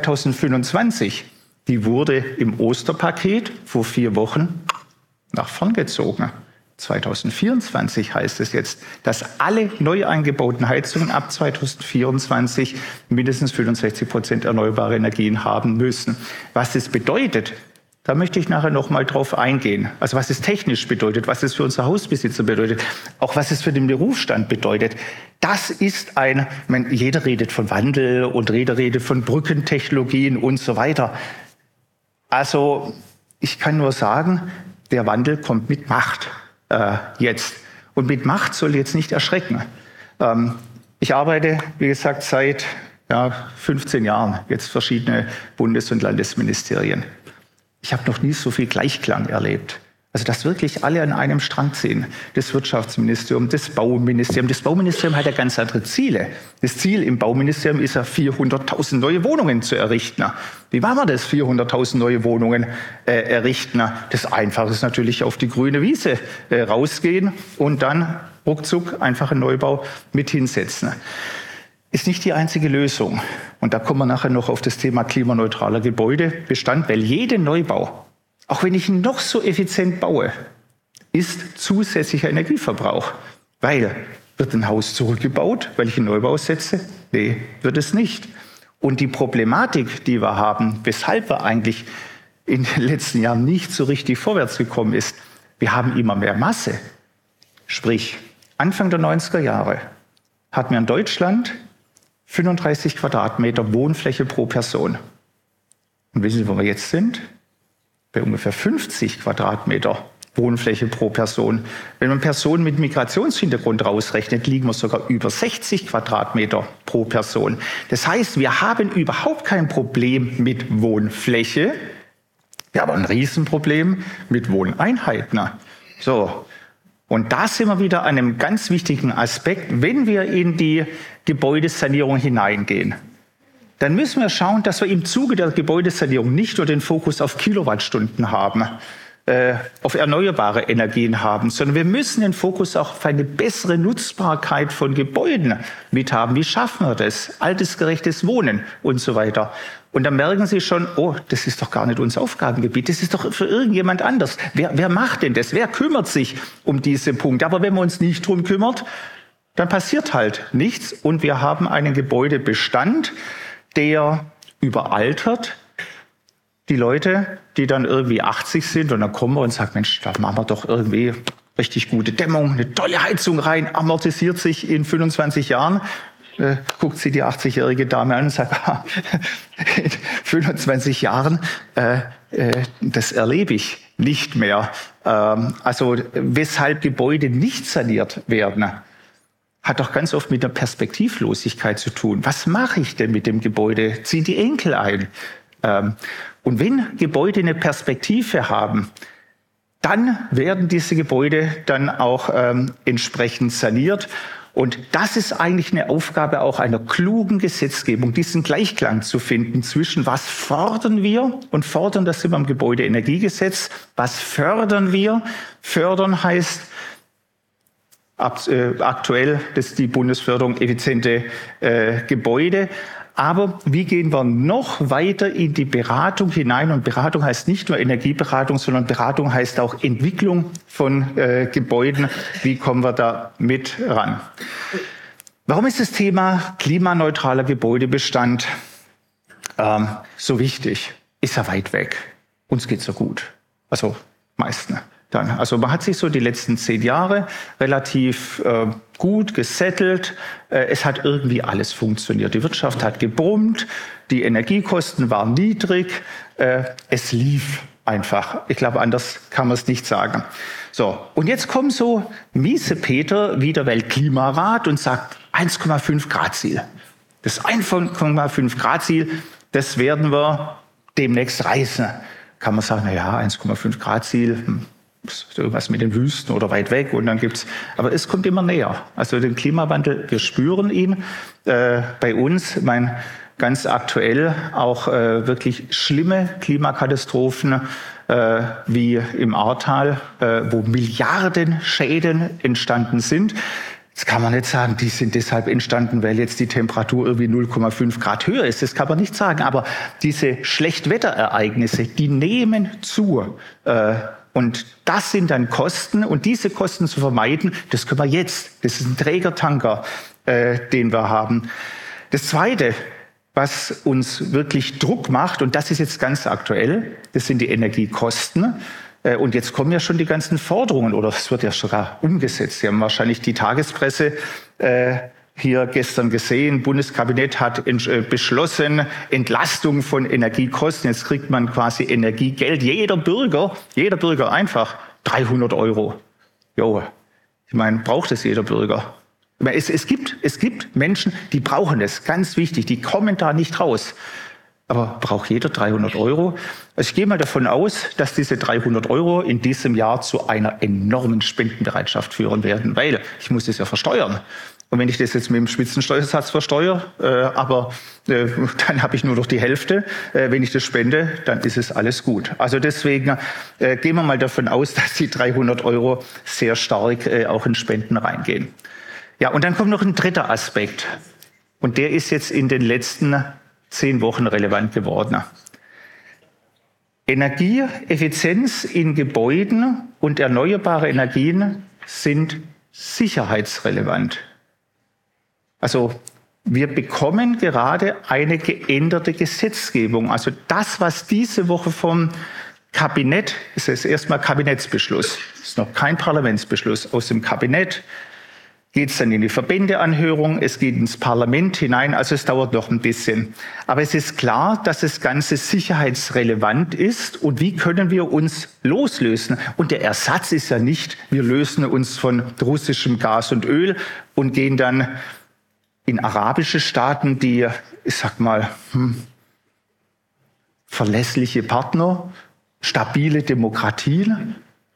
2025, die wurde im Osterpaket vor 4 Wochen nach vorn gezogen. 2024 heißt es jetzt, dass alle neu eingebauten Heizungen ab 2024 mindestens 65% erneuerbare Energien haben müssen. Was das bedeutet, da möchte ich nachher noch mal drauf eingehen. Also was es technisch bedeutet, was es für unsere Hausbesitzer bedeutet, auch was es für den Berufsstand bedeutet. Das ist jeder redet von Wandel und jeder redet von Brückentechnologien und so weiter. Also ich kann nur sagen, der Wandel kommt mit Macht jetzt. Und mit Macht soll jetzt nicht erschrecken. Ich arbeite, wie gesagt, seit 15 Jahren jetzt verschiedene Bundes- und Landesministerien. Ich habe noch nie so viel Gleichklang erlebt. Also dass wirklich alle an einem Strang ziehen. Das Wirtschaftsministerium, das Bauministerium. Das Bauministerium hat ja ganz andere Ziele. Das Ziel im Bauministerium ist ja 400.000 neue Wohnungen zu errichten. Wie machen wir das, 400.000 neue Wohnungen errichten? Das Einfache ist natürlich auf die grüne Wiese rausgehen und dann ruckzuck einfach einen Neubau mit hinsetzen. Ist nicht die einzige Lösung. Und da kommen wir nachher noch auf das Thema klimaneutraler Gebäudebestand, weil jeder Neubau, auch wenn ich ihn noch so effizient baue, ist zusätzlicher Energieverbrauch. Weil, wird ein Haus zurückgebaut, weil ich einen Neubau setze? Nee, wird es nicht. Und die Problematik, die wir haben, weshalb wir eigentlich in den letzten Jahren nicht so richtig vorwärts gekommen ist, wir haben immer mehr Masse. Sprich, Anfang der 90er Jahre hatten wir in Deutschland 35 Quadratmeter Wohnfläche pro Person. Und wissen Sie, wo wir jetzt sind? Bei ungefähr 50 Quadratmeter Wohnfläche pro Person. Wenn man Personen mit Migrationshintergrund rausrechnet, liegen wir sogar über 60 Quadratmeter pro Person. Das heißt, wir haben überhaupt kein Problem mit Wohnfläche. Wir haben ein Riesenproblem mit Wohneinheiten. So. Und da sind wir wieder an einem ganz wichtigen Aspekt, wenn wir in die Gebäudesanierung hineingehen. Dann müssen wir schauen, dass wir im Zuge der Gebäudesanierung nicht nur den Fokus auf Kilowattstunden haben, auf erneuerbare Energien haben, sondern wir müssen den Fokus auch auf eine bessere Nutzbarkeit von Gebäuden mit haben. Wie schaffen wir das? Altersgerechtes Wohnen und so weiter. Und dann merken Sie schon, oh, das ist doch gar nicht unser Aufgabengebiet, das ist doch für irgendjemand anders. Wer macht denn das? Wer kümmert sich um diese Punkte? Aber wenn man uns nicht drum kümmert, dann passiert halt nichts und wir haben einen Gebäudebestand, der überaltert. Die Leute, die dann irgendwie 80 sind und dann kommen wir und sagen, Mensch, da machen wir doch irgendwie richtig gute Dämmung, eine tolle Heizung rein, amortisiert sich in 25 Jahren. Guckt sie die 80-jährige Dame an und sagt, in 25 Jahren, das erlebe ich nicht mehr. Also weshalb Gebäude nicht saniert werden, hat doch ganz oft mit der Perspektivlosigkeit zu tun. Was mache ich denn mit dem Gebäude? Ziehen die Enkel ein? Und wenn Gebäude eine Perspektive haben, dann werden diese Gebäude dann auch entsprechend saniert. Und das ist eigentlich eine Aufgabe auch einer klugen Gesetzgebung, diesen Gleichklang zu finden zwischen was fordern wir und fordern, das sind wir im Gebäudeenergiegesetz, was fördern wir? Fördern heißt aktuell, das ist die Bundesförderung effiziente Gebäude. Aber wie gehen wir noch weiter in die Beratung hinein? Und Beratung heißt nicht nur Energieberatung, sondern Beratung heißt auch Entwicklung von Gebäuden. Wie kommen wir da mit ran? Warum ist das Thema klimaneutraler Gebäudebestand so wichtig? Ist ja weit weg. Uns geht's so gut. Also meisten. Also man hat sich so die letzten 10 Jahre relativ gut gesettelt. Es hat irgendwie alles funktioniert. Die Wirtschaft hat gebrummt, die Energiekosten waren niedrig. Es lief einfach. Ich glaube, anders kann man es nicht sagen. So, und jetzt kommt so Miesepeter wie der Weltklimarat und sagt 1,5 Grad Ziel. Das 1,5 Grad Ziel, das werden wir demnächst reißen. Kann man sagen, na ja, 1,5 Grad Ziel, irgendwas mit den Wüsten oder weit weg und dann gibt's, aber es kommt immer näher. Also den Klimawandel, wir spüren ihn bei uns. Ganz aktuell auch wirklich schlimme Klimakatastrophen wie im Ahrtal, wo Milliarden Schäden entstanden sind. Jetzt kann man nicht sagen, die sind deshalb entstanden, weil jetzt die Temperatur irgendwie 0,5 Grad höher ist. Das kann man nicht sagen. Aber diese Schlechtwetterereignisse, die nehmen zu. Und das sind dann Kosten. Und diese Kosten zu vermeiden, das können wir jetzt. Das ist ein Trägertanker, den wir haben. Das Zweite, was uns wirklich Druck macht, und das ist jetzt ganz aktuell, das sind die Energiekosten. Und jetzt kommen ja schon die ganzen Forderungen, oder es wird ja sogar umgesetzt. Sie haben wahrscheinlich die Tagespresse hier gestern gesehen. Bundeskabinett hat beschlossen, Entlastung von Energiekosten. Jetzt kriegt man quasi Energiegeld. Jeder Bürger einfach 300 €. Jo, ich meine, braucht es jeder Bürger? Es gibt Menschen, die brauchen es, ganz wichtig, die kommen da nicht raus. Aber braucht jeder 300 €? Also ich gehe mal davon aus, dass diese 300 € in diesem Jahr zu einer enormen Spendenbereitschaft führen werden, weil ich muss es ja versteuern. Und wenn ich das jetzt mit dem Spitzensteuersatz versteuere, dann habe ich nur noch die Hälfte. Wenn ich das spende, dann ist es alles gut. Also deswegen gehen wir mal davon aus, dass die 300 € sehr stark auch in Spenden reingehen. Ja, und dann kommt noch ein dritter Aspekt. Und der ist jetzt in den letzten 10 Wochen relevant geworden. Energieeffizienz in Gebäuden und erneuerbare Energien sind sicherheitsrelevant. Also wir bekommen gerade eine geänderte Gesetzgebung. Also das, was diese Woche vom Kabinett, ist jetzt erstmal Kabinettsbeschluss, ist noch kein Parlamentsbeschluss, aus dem Kabinett geht es dann in die Verbändeanhörung, es geht ins Parlament hinein, also es dauert noch ein bisschen. Aber es ist klar, dass das Ganze sicherheitsrelevant ist und wie können wir uns loslösen? Und der Ersatz ist ja nicht, wir lösen uns von russischem Gas und Öl und gehen dann in arabische Staaten, die, ich sag mal, verlässliche Partner, stabile Demokratien,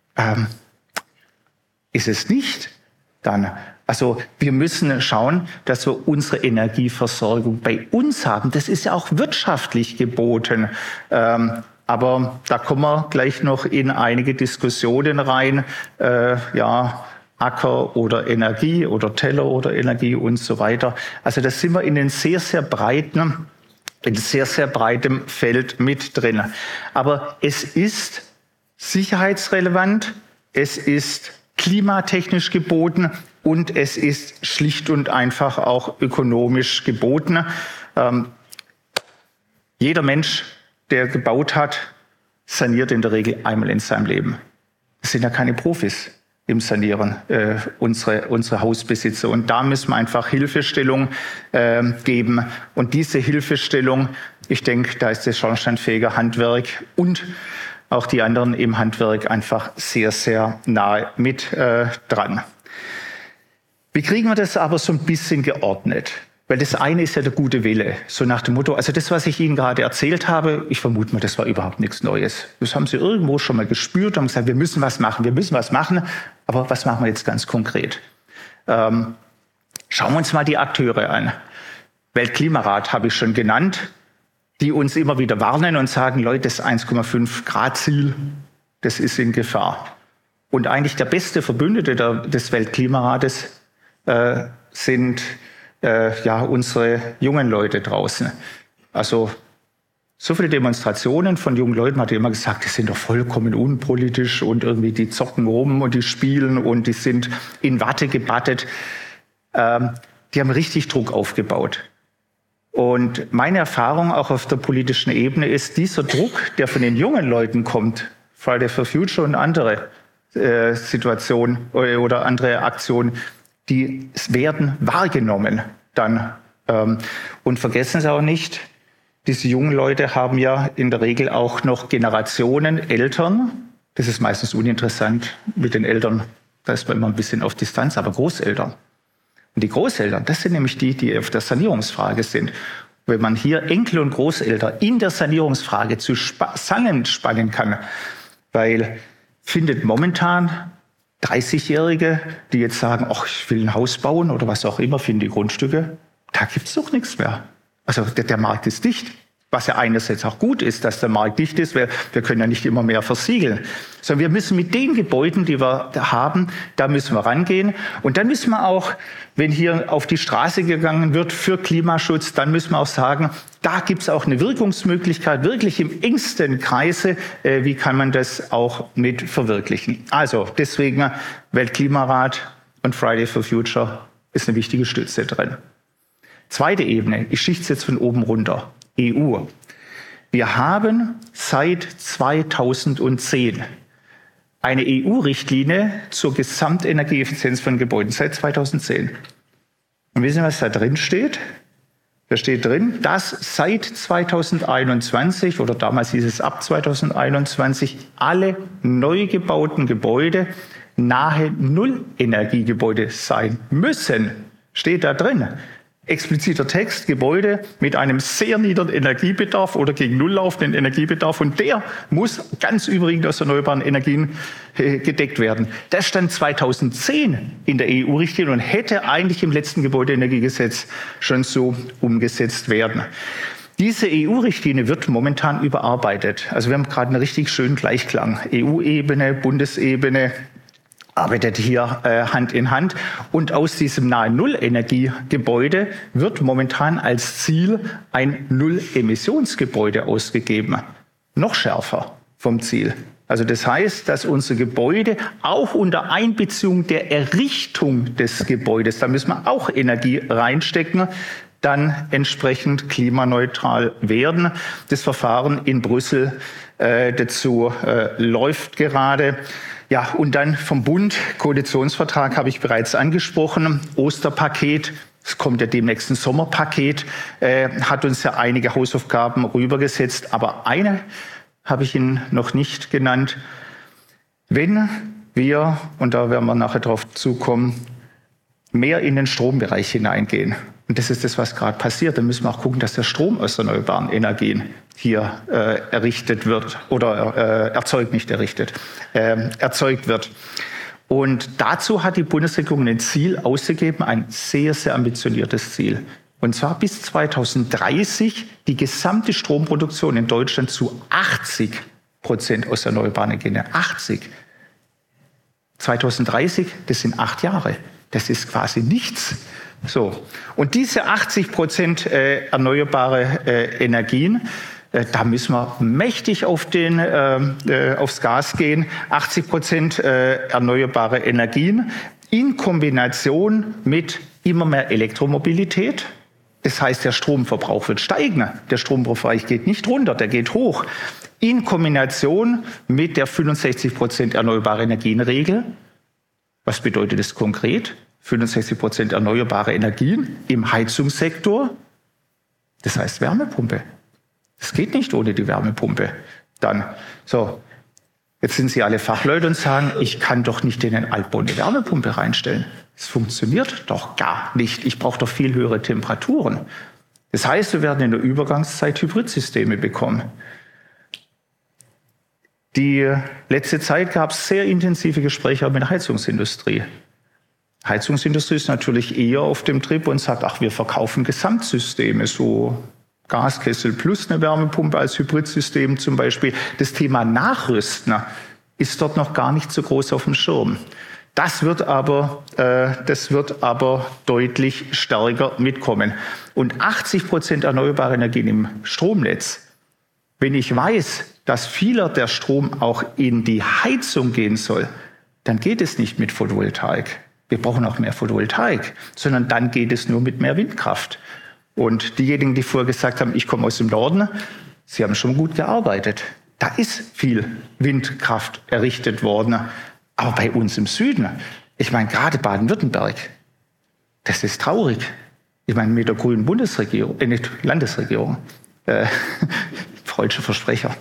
ist es nicht dann. Also wir müssen schauen, dass wir unsere Energieversorgung bei uns haben. Das ist ja auch wirtschaftlich geboten. Aber da kommen wir gleich noch in einige Diskussionen rein. Acker oder Energie oder Teller oder Energie und so weiter. Also da sind wir in einem sehr, sehr breitem Feld mit drin. Aber es ist sicherheitsrelevant, es ist klimatechnisch geboten und es ist schlicht und einfach auch ökonomisch geboten. Jeder Mensch, der gebaut hat, saniert in der Regel einmal in seinem Leben. Das sind ja keine Profis im Sanieren, unsere Hausbesitzer. Und da müssen wir einfach Hilfestellung geben. Und diese Hilfestellung, ich denke, da ist das schornsteinfeger Handwerk und auch die anderen im Handwerk einfach sehr, sehr nahe mit dran. Wie kriegen wir das aber so ein bisschen geordnet? Weil das eine ist ja der gute Wille. So nach dem Motto, also das, was ich Ihnen gerade erzählt habe, ich vermute mal, das war überhaupt nichts Neues. Das haben Sie irgendwo schon mal gespürt, haben gesagt, wir müssen was machen. Aber was machen wir jetzt ganz konkret? Schauen wir uns mal die Akteure an. Weltklimarat habe ich schon genannt, die uns immer wieder warnen und sagen, Leute, das 1,5 Grad Ziel, das ist in Gefahr. Und eigentlich der beste Verbündete des Weltklimarates sind unsere jungen Leute draußen. Also so viele Demonstrationen von jungen Leuten, hat immer gesagt, die sind doch vollkommen unpolitisch und irgendwie die zocken rum und die spielen und die sind in Watte gebattet. Die haben richtig Druck aufgebaut. Und meine Erfahrung auch auf der politischen Ebene ist, dieser Druck, der von den jungen Leuten kommt, Friday for Future und andere Situationen oder andere Aktionen, die werden wahrgenommen dann. Und vergessen Sie auch nicht, diese jungen Leute haben ja in der Regel auch noch Generationen Eltern. Das ist meistens uninteressant mit den Eltern. Da ist man immer ein bisschen auf Distanz, aber Großeltern. Und die Großeltern, das sind nämlich die auf der Sanierungsfrage sind. Wenn man hier Enkel und Großeltern in der Sanierungsfrage zusammenspannen kann, weil findet momentan 30-Jährige, die jetzt sagen, ach, ich will ein Haus bauen oder was auch immer, finden die Grundstücke, da gibt's doch nichts mehr. Also der Markt ist dicht. Was ja einerseits auch gut ist, dass der Markt dicht ist. Wir können ja nicht immer mehr versiegeln. Sondern wir müssen mit den Gebäuden, die wir haben, da müssen wir rangehen. Und dann müssen wir auch, wenn hier auf die Straße gegangen wird für Klimaschutz, dann müssen wir auch sagen, da gibt's auch eine Wirkungsmöglichkeit, wirklich im engsten Kreise. Wie kann man das auch mit verwirklichen? Also deswegen Weltklimarat und Friday for Future ist eine wichtige Stütze drin. Zweite Ebene, ich schichte es jetzt von oben runter. EU. Wir haben seit 2010 eine EU-Richtlinie zur Gesamtenergieeffizienz von Gebäuden, seit 2010. Und wissen Sie, was da drin steht? Da steht drin, dass seit 2021 oder damals hieß es ab 2021 alle neu gebauten Gebäude nahe Nullenergiegebäude sein müssen. Steht da drin. Expliziter Text, Gebäude mit einem sehr niedrigen Energiebedarf oder gegen Null laufenden Energiebedarf. Und der muss ganz übrigens aus erneuerbaren Energien gedeckt werden. Das stand 2010 in der EU-Richtlinie und hätte eigentlich im letzten Gebäudeenergiegesetz schon so umgesetzt werden. Diese EU-Richtlinie wird momentan überarbeitet. Also wir haben gerade einen richtig schönen Gleichklang. EU-Ebene, Bundesebene, arbeitet hier Hand in Hand. Und aus diesem Nahe-Null-Energiegebäude wird momentan als Ziel ein Null-Emissionsgebäude ausgegeben. Noch schärfer vom Ziel. Also das heißt, dass unsere Gebäude auch unter Einbeziehung der Errichtung des Gebäudes, da müssen wir auch Energie reinstecken, dann entsprechend klimaneutral werden. Das Verfahren in Brüssel dazu läuft gerade. Ja, und dann vom Bund, Koalitionsvertrag habe ich bereits angesprochen, Osterpaket, es kommt ja demnächst ein Sommerpaket, hat uns ja einige Hausaufgaben rübergesetzt, aber eine habe ich Ihnen noch nicht genannt. Wenn wir, und da werden wir nachher drauf zukommen, mehr in den Strombereich hineingehen, und das ist das, was gerade passiert, dann müssen wir auch gucken, dass der Strom aus erneuerbaren Energien hier errichtet wird oder erzeugt wird. Und dazu hat die Bundesregierung ein Ziel ausgegeben, ein sehr, sehr ambitioniertes Ziel. Und zwar bis 2030 die gesamte Stromproduktion in Deutschland zu 80% aus erneuerbaren Energien. 80. 2030, das sind 8 Jahre. Das ist quasi nichts. So. Und diese 80% erneuerbare Energien, da müssen wir mächtig aufs Gas gehen. 80% erneuerbare Energien in Kombination mit immer mehr Elektromobilität. Das heißt, der Stromverbrauch wird steigen. Der Stromverbrauch geht nicht runter, der geht hoch. In Kombination mit der 65% erneuerbare Energien-Regel. Was bedeutet das konkret? 65% erneuerbare Energien im Heizungssektor. Das heißt Wärmepumpe. Das geht nicht ohne die Wärmepumpe. Dann, so, jetzt sind Sie alle Fachleute und sagen, ich kann doch nicht in den Altbau eine Wärmepumpe reinstellen. Es funktioniert doch gar nicht. Ich brauche doch viel höhere Temperaturen. Das heißt, wir werden in der Übergangszeit Hybridsysteme bekommen. Die letzte Zeit gab es sehr intensive Gespräche mit der Heizungsindustrie. Die Heizungsindustrie ist natürlich eher auf dem Trip und sagt, ach, wir verkaufen Gesamtsysteme, so Gaskessel plus eine Wärmepumpe als Hybridsystem zum Beispiel. Das Thema Nachrüsten ist dort noch gar nicht so groß auf dem Schirm. Das wird aber deutlich stärker mitkommen. Und 80% erneuerbare Energien im Stromnetz. Wenn ich weiß, dass vieler der Strom auch in die Heizung gehen soll, dann geht es nicht mit Photovoltaik. Wir brauchen auch mehr Photovoltaik, sondern dann geht es nur mit mehr Windkraft. Und diejenigen, die vorher gesagt haben, ich komme aus dem Norden, sie haben schon gut gearbeitet. Da ist viel Windkraft errichtet worden. Aber bei uns im Süden, ich meine gerade Baden-Württemberg, das ist traurig. Ich meine mit der grünen Bundesregierung, nicht Landesregierung, freudscher Versprecher,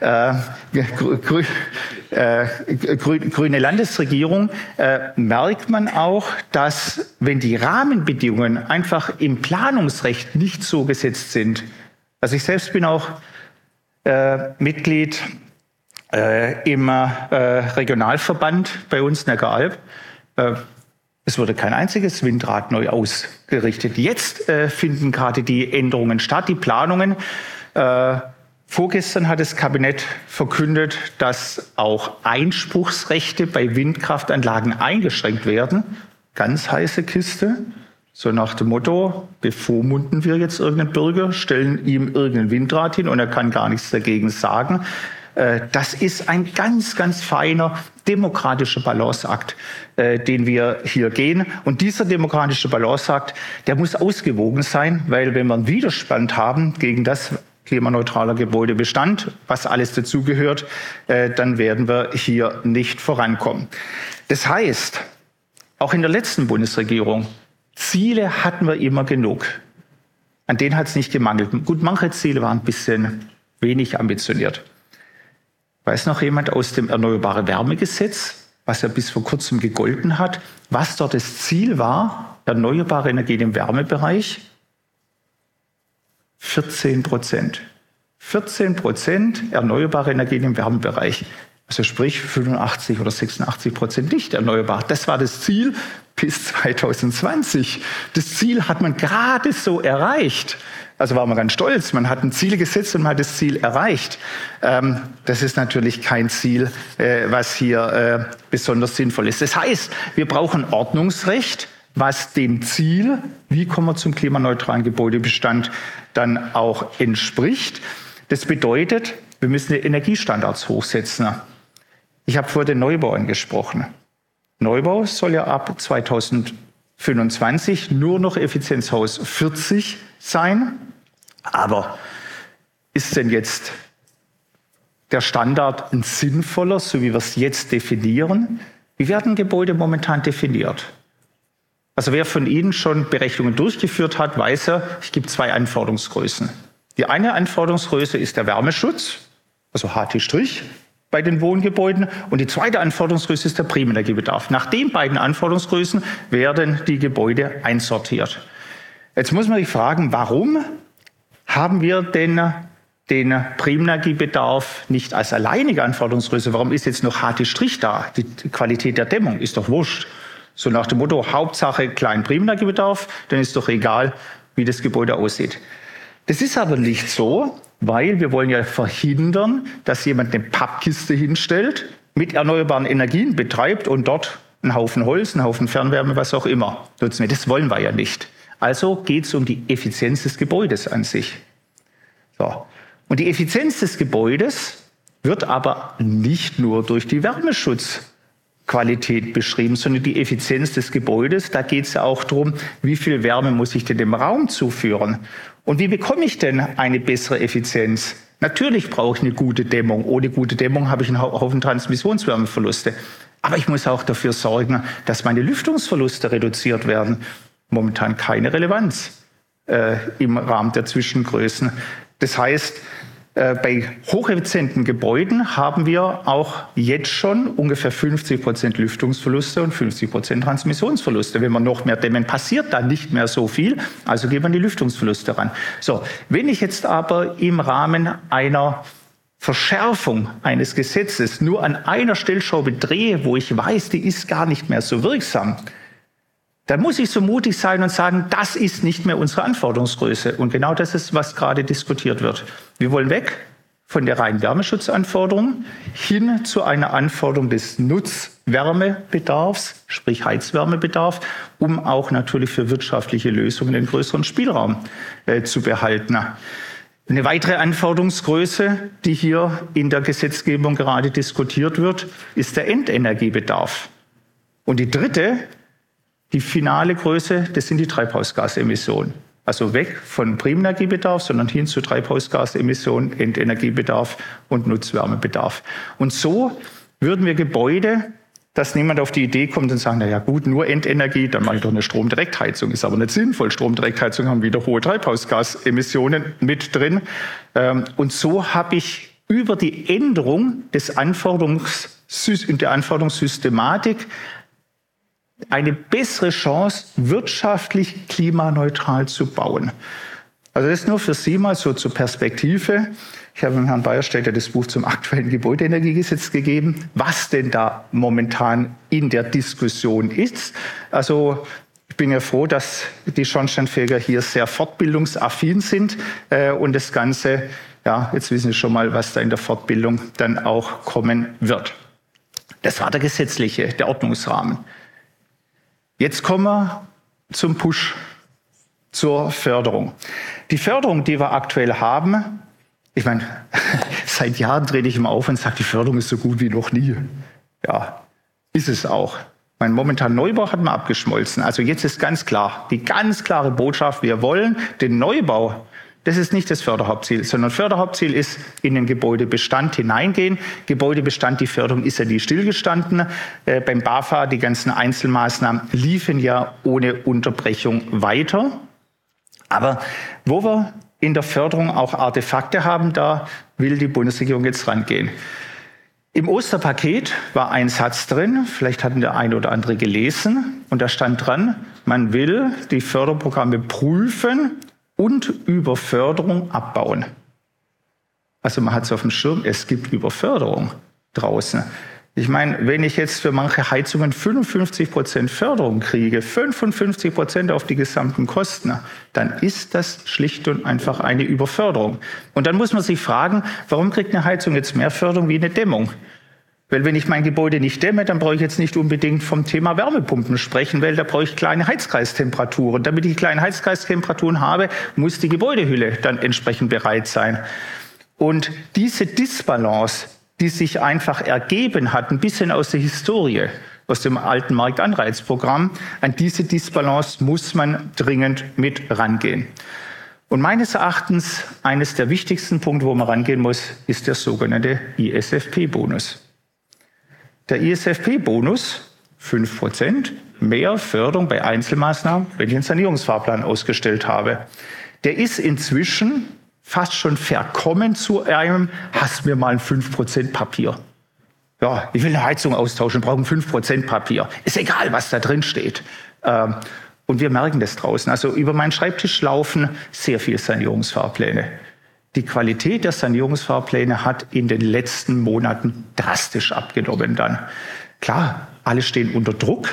grüne Landesregierung, merkt man auch, dass wenn die Rahmenbedingungen einfach im Planungsrecht nicht so gesetzt sind, also ich selbst bin auch Mitglied im Regionalverband bei uns Neckaralb. Es wurde kein einziges Windrad neu ausgerichtet. Jetzt finden gerade die Änderungen statt, die Planungen. Vorgestern hat das Kabinett verkündet, dass auch Einspruchsrechte bei Windkraftanlagen eingeschränkt werden. Ganz heiße Kiste. So nach dem Motto, bevormunden wir jetzt irgendeinen Bürger, stellen ihm irgendein Windrad hin und er kann gar nichts dagegen sagen. Das ist ein ganz, ganz feiner demokratischer Balanceakt, den wir hier gehen. Und dieser demokratische Balanceakt, der muss ausgewogen sein, weil wenn wir einen Widerstand haben gegen das klimaneutraler Gebäudebestand, was alles dazugehört, dann werden wir hier nicht vorankommen. Das heißt, auch in der letzten Bundesregierung, Ziele hatten wir immer genug. An denen hat es nicht gemangelt. Gut, manche Ziele waren ein bisschen wenig ambitioniert. Weiß noch jemand aus dem Erneuerbare Wärmegesetz, was ja bis vor kurzem gegolten hat, was dort das Ziel war, erneuerbare Energien im Wärmebereich? 14%. 14% erneuerbare Energien im Wärmebereich. Also sprich 85 oder 86% nicht erneuerbar. Das war das Ziel bis 2020. Das Ziel hat man gerade so erreicht. Also war man ganz stolz. Man hat ein Ziel gesetzt und man hat das Ziel erreicht. Das ist natürlich kein Ziel, was hier besonders sinnvoll ist. Das heißt, wir brauchen Ordnungsrecht, was dem Ziel, wie kommen wir zum klimaneutralen Gebäudebestand, dann auch entspricht. Das bedeutet, wir müssen die Energiestandards hochsetzen. Ich habe vorher den Neubau angesprochen. Neubau soll ja ab 2025 nur noch Effizienzhaus 40 sein. Aber ist denn jetzt der Standard ein sinnvoller, so wie wir es jetzt definieren? Wie werden Gebäude momentan definiert? Also wer von Ihnen schon Berechnungen durchgeführt hat, weiß ja, es gibt zwei Anforderungsgrößen. Die eine Anforderungsgröße ist der Wärmeschutz, also HT- bei den Wohngebäuden. Und die zweite Anforderungsgröße ist der Primenergiebedarf. Nach den beiden Anforderungsgrößen werden die Gebäude einsortiert. Jetzt muss man sich fragen, warum haben wir denn den Primenergiebedarf nicht als alleinige Anforderungsgröße? Warum ist jetzt noch HT- da? Die Qualität der Dämmung ist doch wurscht. So nach dem Motto, Hauptsache kleinen Primenergiebedarf, dann ist doch egal, wie das Gebäude aussieht. Das ist aber nicht so, weil wir wollen ja verhindern, dass jemand eine Pappkiste hinstellt, mit erneuerbaren Energien betreibt und dort einen Haufen Holz, einen Haufen Fernwärme, was auch immer nutzen wir. Das wollen wir ja nicht. Also geht es um die Effizienz des Gebäudes an sich. So. Und die Effizienz des Gebäudes wird aber nicht nur durch die Wärmeschutzqualität beschrieben, sondern die Effizienz des Gebäudes. Da geht es ja auch darum, wie viel Wärme muss ich denn dem Raum zuführen? Und wie bekomme ich denn eine bessere Effizienz? Natürlich brauche ich eine gute Dämmung. Ohne gute Dämmung habe ich einen Haufen Transmissionswärmeverluste. Aber ich muss auch dafür sorgen, dass meine Lüftungsverluste reduziert werden. Momentan keine Relevanz im Rahmen der Zwischengrößen. Das heißt, Bei hocheffizienten Gebäuden haben wir auch jetzt schon ungefähr 50% Lüftungsverluste und 50% Transmissionsverluste. Wenn wir noch mehr dämmen, passiert da nicht mehr so viel, also gehen wir an die Lüftungsverluste ran. So, wenn ich jetzt aber im Rahmen einer Verschärfung eines Gesetzes nur an einer Stellschraube drehe, wo ich weiß, die ist gar nicht mehr so wirksam, dann muss ich so mutig sein und sagen, das ist nicht mehr unsere Anforderungsgröße. Und genau das ist, was gerade diskutiert wird. Wir wollen weg von der reinen Wärmeschutzanforderung hin zu einer Anforderung des Nutzwärmebedarfs, sprich Heizwärmebedarf, um auch natürlich für wirtschaftliche Lösungen den größeren Spielraum zu behalten. Eine weitere Anforderungsgröße, die hier in der Gesetzgebung gerade diskutiert wird, ist der Endenergiebedarf. Und die dritte, die finale Größe, das sind die Treibhausgasemissionen. Also weg von Primenergiebedarf, sondern hin zu Treibhausgasemissionen, Endenergiebedarf und Nutzwärmebedarf. Und so würden wir Gebäude, dass niemand auf die Idee kommt und sagt, na ja gut, nur Endenergie, dann mache ich doch eine Stromdirektheizung. Ist aber nicht sinnvoll. Stromdirektheizung haben wieder hohe Treibhausgasemissionen mit drin. Und so habe ich über die Änderung der Anforderungssystematik eine bessere Chance, wirtschaftlich klimaneutral zu bauen. Also das ist nur für Sie mal so zur Perspektive. Ich habe dem Herrn Beierstädter das Buch zum aktuellen Gebäudeenergiegesetz gegeben, was denn da momentan in der Diskussion ist. Also ich bin ja froh, dass die Schornsteinfeger hier sehr fortbildungsaffin sind und das Ganze, ja, jetzt wissen Sie schon mal, was da in der Fortbildung dann auch kommen wird. Das war der gesetzliche, der Ordnungsrahmen. Jetzt kommen wir zum Push, zur Förderung. Die Förderung, die wir aktuell haben, ich meine, seit Jahren drehe ich immer auf und sage, die Förderung ist so gut wie noch nie. Ja, ist es auch. Mein momentan Neubau hat man abgeschmolzen. Also jetzt ist ganz klar, die ganz klare Botschaft, wir wollen den Neubau. Das ist nicht das Förderhauptziel, sondern Förderhauptziel ist in den Gebäudebestand hineingehen. Gebäudebestand, die Förderung ist ja nie stillgestanden. Beim BAFA, die ganzen Einzelmaßnahmen liefen ja ohne Unterbrechung weiter. Aber wo wir in der Förderung auch Artefakte haben, da will die Bundesregierung jetzt rangehen. Im Osterpaket war ein Satz drin, vielleicht hatten der eine oder andere gelesen, und da stand dran, man will die Förderprogramme prüfen und Überförderung abbauen. Also man hat es auf dem Schirm, es gibt Überförderung draußen. Ich meine, wenn ich jetzt für manche Heizungen 55% Förderung kriege, 55% auf die gesamten Kosten, dann ist das schlicht und einfach eine Überförderung. Und dann muss man sich fragen, warum kriegt eine Heizung jetzt mehr Förderung wie eine Dämmung? Weil wenn ich mein Gebäude nicht dämme, dann brauche ich jetzt nicht unbedingt vom Thema Wärmepumpen sprechen, weil da brauche ich kleine Heizkreistemperaturen. Damit ich kleine Heizkreistemperaturen habe, muss die Gebäudehülle dann entsprechend bereit sein. Und diese Disbalance, die sich einfach ergeben hat, ein bisschen aus der Historie, aus dem alten Marktanreizprogramm, an diese Disbalance muss man dringend mit rangehen. Und meines Erachtens, eines der wichtigsten Punkte, wo man rangehen muss, ist der sogenannte ISFP-Bonus. Der ISFP-Bonus, 5% mehr Förderung bei Einzelmaßnahmen, wenn ich einen Sanierungsfahrplan ausgestellt habe, der ist inzwischen fast schon verkommen zu einem, hast mir mal ein 5% Papier. Ja, ich will eine Heizung austauschen, brauche ein 5% Papier. Ist egal, was da drin steht. Und wir merken das draußen. Also über meinen Schreibtisch laufen sehr viele Sanierungsfahrpläne. Die Qualität der Sanierungsfahrpläne hat in den letzten Monaten drastisch abgenommen dann. Klar, alle stehen unter Druck.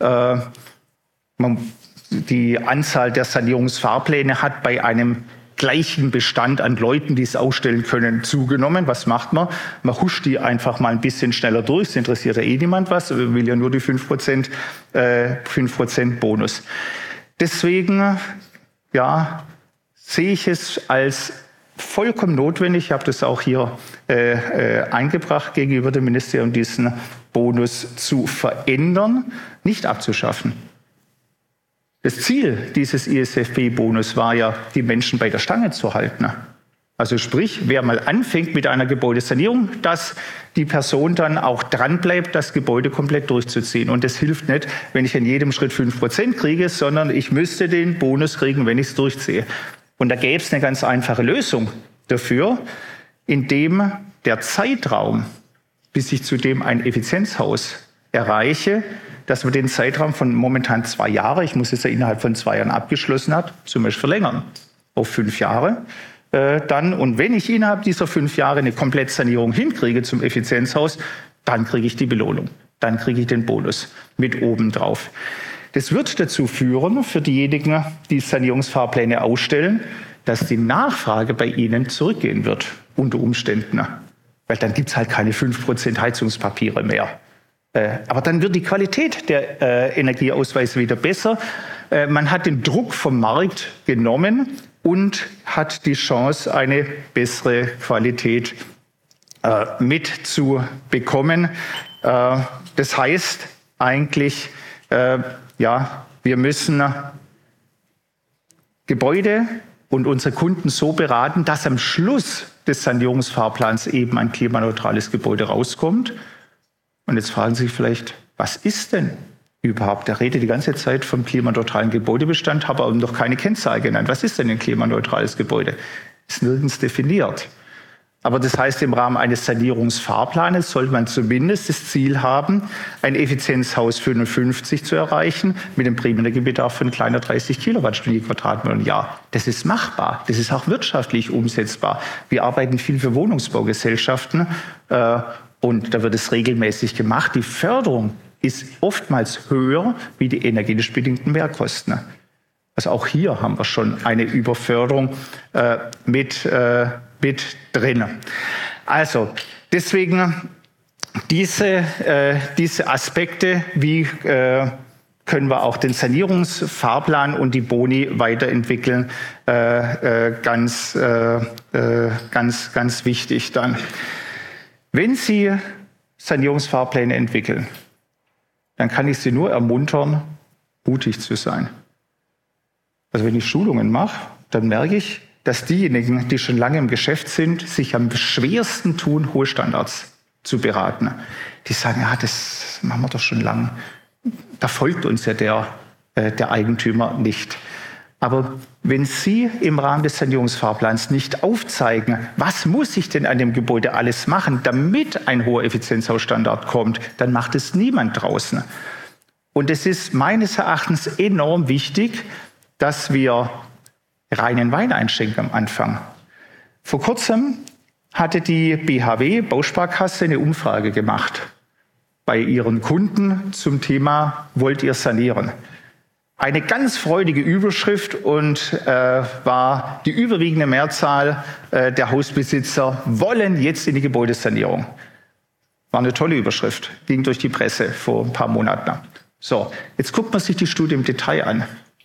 Die Anzahl der Sanierungsfahrpläne hat bei einem gleichen Bestand an Leuten, die es ausstellen können, zugenommen. Was macht man? Man huscht die einfach mal ein bisschen schneller durch. Es interessiert ja eh niemand was. Man will ja nur die 5% Bonus. Deswegen, ja, sehe ich es als vollkommen notwendig, ich habe das auch hier eingebracht gegenüber dem Ministerium, diesen Bonus zu verändern, nicht abzuschaffen. Das Ziel dieses ISFP-Bonus war ja, die Menschen bei der Stange zu halten. Also sprich, wer mal anfängt mit einer Gebäudesanierung, dass die Person dann auch dranbleibt, das Gebäude komplett durchzuziehen. Und das hilft nicht, wenn ich in jedem Schritt 5% kriege, sondern ich müsste den Bonus kriegen, wenn ich es durchziehe. Und da gäbe es eine ganz einfache Lösung dafür. indem der Zeitraum, bis ich zudem ein Effizienzhaus erreiche, dass wir den Zeitraum von momentan 2 Jahre, ich muss es ja innerhalb von 2 Jahren abgeschlossen hat, zum Beispiel verlängern auf 5 Jahre. Und wenn ich innerhalb dieser 5 Jahre eine Komplettsanierung hinkriege zum Effizienzhaus, dann kriege ich die Belohnung, dann kriege ich den Bonus mit oben drauf. Das wird dazu führen, für diejenigen, die Sanierungsfahrpläne ausstellen, dass die Nachfrage bei ihnen zurückgehen wird, unter Umständen. Weil dann gibt es halt keine 5% Heizungspapiere mehr. Aber dann wird die Qualität der Energieausweise wieder besser. Man hat den Druck vom Markt genommen und hat die Chance, eine bessere Qualität mitzubekommen. Das heißt eigentlich, wir müssen Gebäude und unsere Kunden so beraten, dass am Schluss des Sanierungsfahrplans eben ein klimaneutrales Gebäude rauskommt. Und jetzt fragen Sie sich vielleicht, was ist denn überhaupt? Der redet die ganze Zeit vom klimaneutralen Gebäudebestand, habe aber noch keine Kennzahl genannt. Was ist denn ein klimaneutrales Gebäude? Ist nirgends definiert. Aber das heißt, im Rahmen eines Sanierungsfahrplanes sollte man zumindest das Ziel haben, ein Effizienzhaus 55 zu erreichen, mit einem Primenergiebedarf von kleiner 30 Kilowattstunden je Quadratmeter im Jahr. Das ist machbar. Das ist auch wirtschaftlich umsetzbar. Wir arbeiten viel für Wohnungsbaugesellschaften und da wird es regelmäßig gemacht. Die Förderung ist oftmals höher wie die energetisch bedingten Mehrkosten. Also auch hier haben wir schon eine Überförderung mit drin. Also deswegen diese Aspekte, wie können wir auch den Sanierungsfahrplan und die Boni weiterentwickeln, ganz wichtig dann. Wenn Sie Sanierungsfahrpläne entwickeln, dann kann ich Sie nur ermuntern, mutig zu sein. Also wenn ich Schulungen mache, dann merke ich, dass diejenigen, die schon lange im Geschäft sind, sich am schwersten tun, hohe Standards zu beraten. Die sagen, ja, das machen wir doch schon lange. Da folgt uns ja der Eigentümer nicht. Aber wenn Sie im Rahmen des Sanierungsfahrplans nicht aufzeigen, was muss ich denn an dem Gebäude alles machen, damit ein hoher Effizienzhausstandard kommt, dann macht es niemand draußen. Und es ist meines Erachtens enorm wichtig, dass wir reinen Wein einschenken am Anfang. Vor kurzem hatte die BHW, Bausparkasse, eine Umfrage gemacht bei ihren Kunden zum Thema, wollt ihr sanieren? Eine ganz freudige Überschrift und war die überwiegende Mehrzahl der Hausbesitzer wollen jetzt in die Gebäudesanierung. War eine tolle Überschrift, ging durch die Presse vor ein paar Monaten. So, jetzt guckt man sich die Studie im Detail an.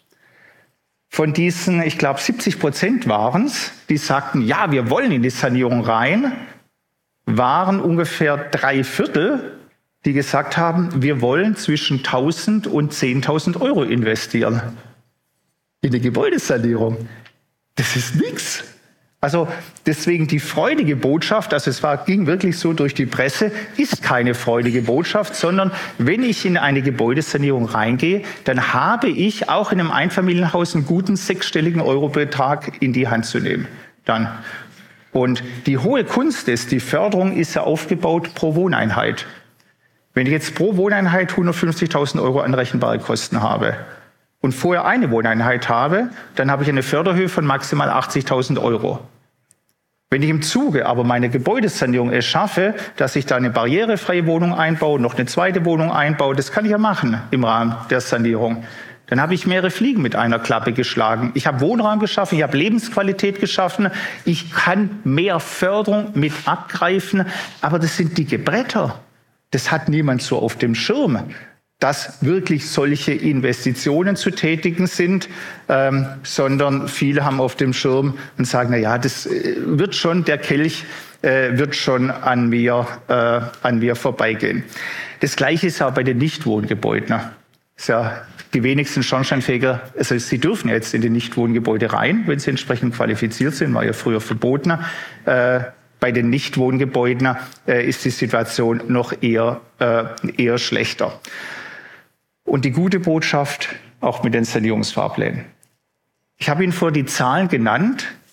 Von diesen, ich glaube 70% waren es, die sagten, ja, wir wollen in die Sanierung rein, waren ungefähr 3/4, die gesagt haben, wir wollen zwischen 1.000 und 10.000 Euro investieren in die Gebäudesanierung. Das ist nichts. Also deswegen die freudige Botschaft, also ging wirklich so durch die Presse, ist keine freudige Botschaft, sondern wenn ich in eine Gebäudesanierung reingehe, dann habe ich auch in einem Einfamilienhaus einen guten 6-stelligen Eurobetrag in die Hand zu nehmen. Dann. Und die hohe Kunst ist, die Förderung ist ja aufgebaut pro Wohneinheit. Wenn ich jetzt pro Wohneinheit 150.000 Euro anrechenbare Kosten habe und vorher eine Wohneinheit habe, dann habe ich eine Förderhöhe von maximal 80.000 Euro. Wenn ich im Zuge aber meine Gebäudesanierung es schaffe, dass ich da eine barrierefreie Wohnung einbaue, noch eine zweite Wohnung einbaue, das kann ich ja machen im Rahmen der Sanierung, dann habe ich mehrere Fliegen mit einer Klappe geschlagen. Ich habe Wohnraum geschaffen, ich habe Lebensqualität geschaffen, ich kann mehr Förderung mit abgreifen, aber das sind dicke Bretter. Das hat niemand so auf dem Schirm, dass wirklich solche Investitionen zu tätigen sind, sondern viele haben auf dem Schirm und sagen, na ja, das wird schon, der Kelch wird schon an mir vorbeigehen. Das Gleiche ist auch bei den Nichtwohngebäuden. Ist ja die wenigsten Schornsteinfeger, also sie dürfen jetzt in die Nichtwohngebäude rein, wenn sie entsprechend qualifiziert sind, war ja früher verboten. Bei den Nichtwohngebäuden ist die Situation noch eher schlechter. Und die gute Botschaft auch mit den Sanierungsfahrplänen. Ich habe Ihnen vorher die Zahlen genannt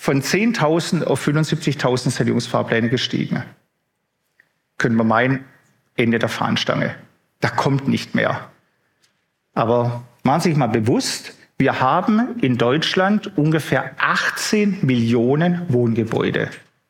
von 10.000 auf 75.000 Sanierungsfahrpläne gestiegen. Können wir meinen, Ende der Fahnenstange. Da kommt nicht mehr. Aber machen Sie sich mal bewusst, wir haben in Deutschland ungefähr 18 Millionen Wohngebäude.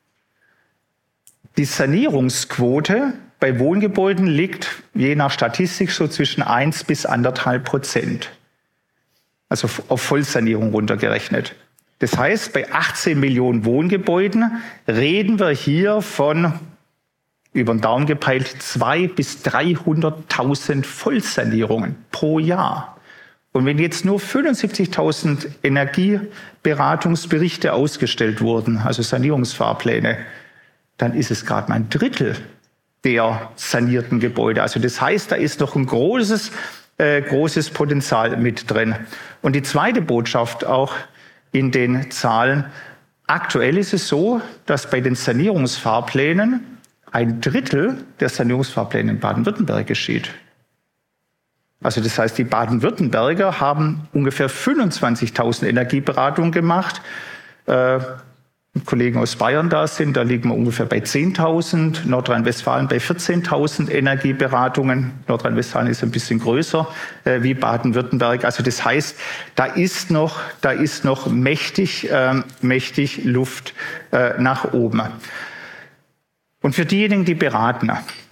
Die Sanierungsquote bei Wohngebäuden liegt je nach Statistik so zwischen 1 bis 1,5%. Also auf Vollsanierung runtergerechnet. Das heißt, bei 18 Millionen Wohngebäuden reden wir hier von, über den Daumen gepeilt, 200.000 bis 300.000 Vollsanierungen pro Jahr. Und wenn jetzt nur 75.000 Energieberatungsberichte ausgestellt wurden, also Sanierungsfahrpläne, dann ist es gerade mal ein Drittel der sanierten Gebäude. Also das heißt, da ist noch ein großes Potenzial mit drin. Und die zweite Botschaft auch in den Zahlen: Aktuell ist es so, dass bei den Sanierungsfahrplänen ein Drittel der Sanierungsfahrpläne in Baden-Württemberg geschieht. Also das heißt, die Baden-Württemberger haben ungefähr 25.000 Energieberatungen gemacht. Kollegen aus Bayern da sind, da liegen wir ungefähr bei 10.000, Nordrhein-Westfalen bei 14.000 Energieberatungen. Nordrhein-Westfalen ist ein bisschen größer wie Baden-Württemberg. Also das heißt, da ist noch mächtig Luft nach oben. Und für diejenigen, die beraten,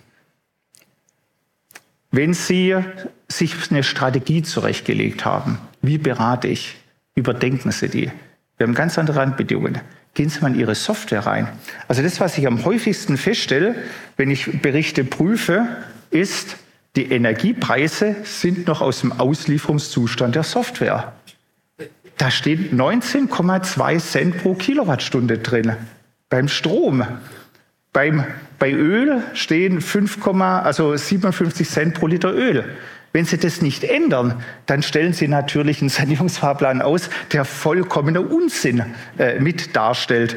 wenn Sie sich eine Strategie zurechtgelegt haben, wie berate ich, überdenken Sie die. Wir haben ganz andere Randbedingungen. Gehen Sie mal in Ihre Software rein. Also das, was ich am häufigsten feststelle, wenn ich Berichte prüfe, ist, die Energiepreise sind noch aus dem Auslieferungszustand der Software. Da steht 19,2 Cent pro Kilowattstunde drin. Beim Strom. Bei Öl stehen 57 Cent pro Liter Öl. Wenn Sie das nicht ändern, dann stellen Sie natürlich einen Sanierungsfahrplan aus, der vollkommener Unsinn mit darstellt.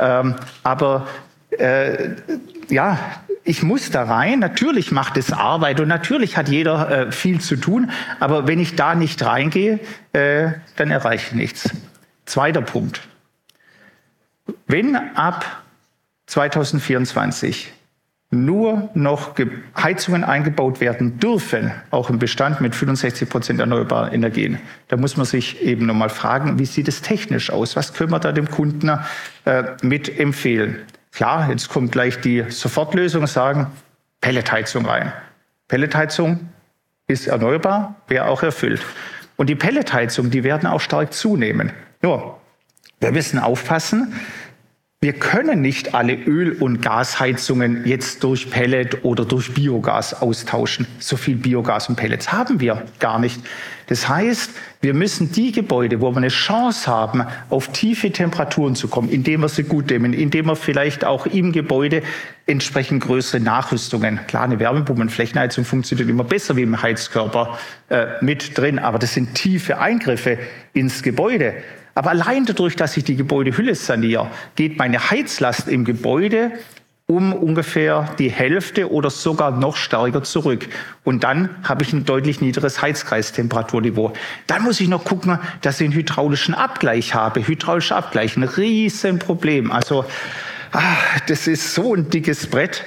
Ich muss da rein. Natürlich macht es Arbeit und natürlich hat jeder viel zu tun. Aber wenn ich da nicht reingehe, dann erreiche ich nichts. Zweiter Punkt. Wenn ab 2024 nur noch Heizungen eingebaut werden dürfen, auch im Bestand mit 65% erneuerbaren Energien, da muss man sich eben nochmal fragen, wie sieht es technisch aus? Was können wir da dem Kunden mit empfehlen? Klar, jetzt kommt gleich die Sofortlösung, sagen, Pelletheizung rein. Pelletheizung ist erneuerbar, wäre auch erfüllt. Und die Pelletheizung, die werden auch stark zunehmen. Nur, wir müssen aufpassen, wir können nicht alle Öl- und Gasheizungen jetzt durch Pellet oder durch Biogas austauschen. So viel Biogas und Pellets haben wir gar nicht. Das heißt, wir müssen die Gebäude, wo wir eine Chance haben, auf tiefe Temperaturen zu kommen, indem wir sie gut dämmen, indem wir vielleicht auch im Gebäude entsprechend größere Nachrüstungen. Klar, eine Wärmepumpe und Flächenheizung funktioniert immer besser wie im Heizkörper mit drin, aber das sind tiefe Eingriffe ins Gebäude. Aber allein dadurch, dass ich die Gebäudehülle saniere, geht meine Heizlast im Gebäude um ungefähr die Hälfte oder sogar noch stärker zurück. Und dann habe ich ein deutlich niedrigeres Heizkreistemperaturniveau. Dann muss ich noch gucken, dass ich einen hydraulischen Abgleich habe. Hydraulischer Abgleich, ein Riesenproblem. Also das ist so ein dickes Brett.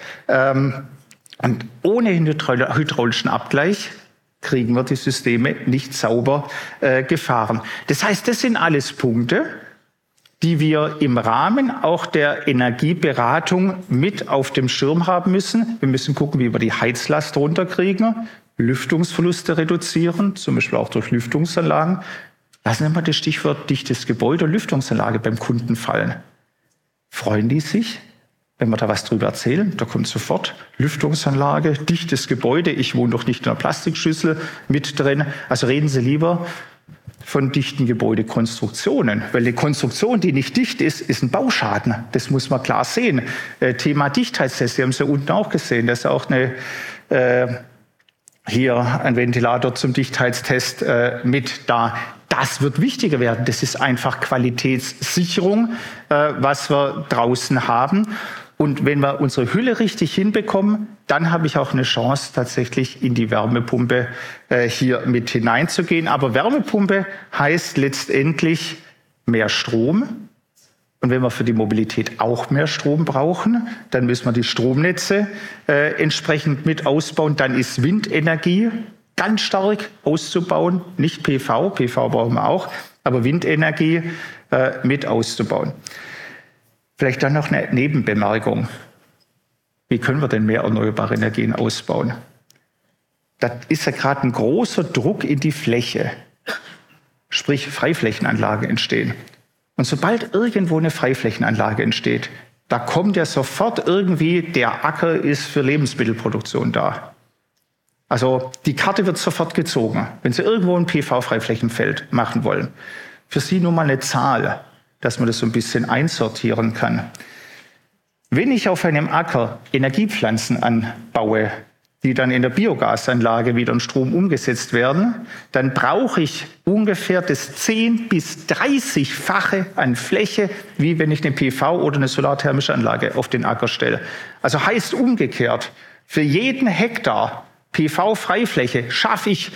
Und ohne einen hydraulischen Abgleich kriegen wir die Systeme nicht sauber gefahren. Das heißt, das sind alles Punkte, die wir im Rahmen auch der Energieberatung mit auf dem Schirm haben müssen. Wir müssen gucken, wie wir die Heizlast runterkriegen, Lüftungsverluste reduzieren, zum Beispiel auch durch Lüftungsanlagen. Lassen Sie mal das Stichwort dichtes Gebäude und Lüftungsanlage beim Kunden fallen. Freuen die sich, wenn wir da was drüber erzählen? Da kommt sofort Lüftungsanlage, dichtes Gebäude. Ich wohne doch nicht in einer Plastikschüssel mit drin. Also reden Sie lieber von dichten Gebäudekonstruktionen. Weil die Konstruktion, die nicht dicht ist, ist ein Bauschaden. Das muss man klar sehen. Thema Dichtheitstest, Sie haben es ja unten auch gesehen. Da ist auch hier ein Ventilator zum Dichtheitstest mit da. Das wird wichtiger werden. Das ist einfach Qualitätssicherung, was wir draußen haben. Und wenn wir unsere Hülle richtig hinbekommen, dann habe ich auch eine Chance, tatsächlich in die Wärmepumpe hier mit hineinzugehen. Aber Wärmepumpe heißt letztendlich mehr Strom Und wenn wir für die Mobilität auch mehr Strom brauchen, dann müssen wir die Stromnetze entsprechend mit ausbauen. Dann ist Windenergie ganz stark auszubauen, nicht PV, PV brauchen wir auch, aber Windenergie mit auszubauen. Vielleicht dann noch eine Nebenbemerkung. Wie können wir denn mehr erneuerbare Energien ausbauen? Da ist ja gerade ein großer Druck in die Fläche, sprich Freiflächenanlagen entstehen. Und sobald irgendwo eine Freiflächenanlage entsteht, da kommt ja sofort irgendwie, der Acker ist für Lebensmittelproduktion da. Also die Karte wird sofort gezogen, wenn Sie irgendwo ein PV-Freiflächenfeld machen wollen. Für Sie nur mal eine Zahl, dass man das so ein bisschen einsortieren kann. Wenn ich auf einem Acker Energiepflanzen anbaue, die dann in der Biogasanlage wieder in Strom umgesetzt werden, dann brauche ich ungefähr das 10- bis 30-fache an Fläche, wie wenn ich eine PV- oder eine solarthermische Anlage auf den Acker stelle. Also heißt umgekehrt, für jeden Hektar PV-Freifläche schaffe ich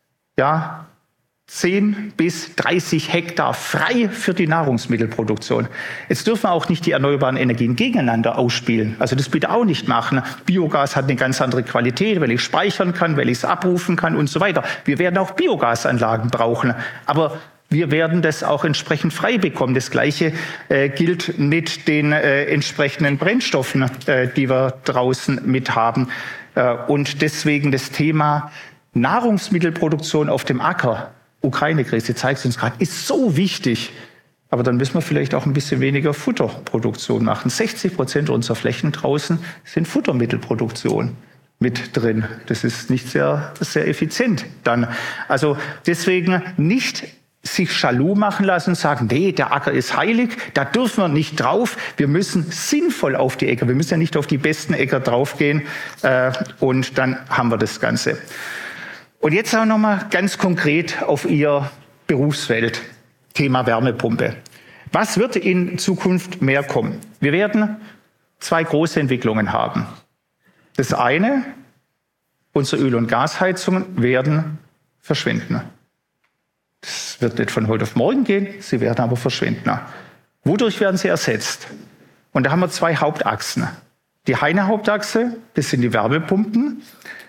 10 bis 30 Hektar frei für die Nahrungsmittelproduktion. Jetzt dürfen wir auch nicht die erneuerbaren Energien gegeneinander ausspielen. Also das bitte auch nicht machen. Biogas hat eine ganz andere Qualität, weil ich speichern kann, weil ich es abrufen kann und so weiter. Wir werden auch Biogasanlagen brauchen, aber wir werden das auch entsprechend frei bekommen. Das Gleiche gilt mit den entsprechenden Brennstoffen, die wir draußen mit haben. Und deswegen das Thema Nahrungsmittelproduktion auf dem Acker, Ukraine-Krise zeigt es uns gerade, ist so wichtig. Aber dann müssen wir vielleicht auch ein bisschen weniger Futterproduktion machen. 60% unserer Flächen draußen sind Futtermittelproduktion mit drin. Das ist nicht sehr, sehr effizient dann. Also deswegen nicht sich jaloux machen lassen und sagen, nee, der Acker ist heilig, da dürfen wir nicht drauf. Wir müssen sinnvoll auf die Äcker, wir müssen ja nicht auf die besten Äcker draufgehen und dann haben wir das Ganze. Und jetzt auch noch mal ganz konkret auf Ihr Berufsfeld, Thema Wärmepumpe. Was wird in Zukunft mehr kommen? Wir werden 2 große Entwicklungen haben. Das eine, unsere Öl- und Gasheizungen werden verschwinden. Das wird nicht von heute auf morgen gehen, sie werden aber verschwinden. Wodurch werden sie ersetzt? Und da haben wir 2 Hauptachsen. Die eine Hauptachse, das sind die Wärmepumpen.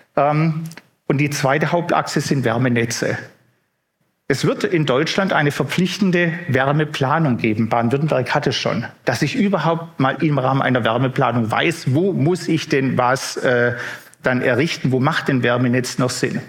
Und die zweite Hauptachse sind Wärmenetze. Es wird in Deutschland eine verpflichtende Wärmeplanung geben. Baden-Württemberg hat es schon. Dass ich überhaupt mal im Rahmen einer Wärmeplanung weiß, wo muss ich denn was dann errichten, wo macht denn Wärmenetz noch Sinn?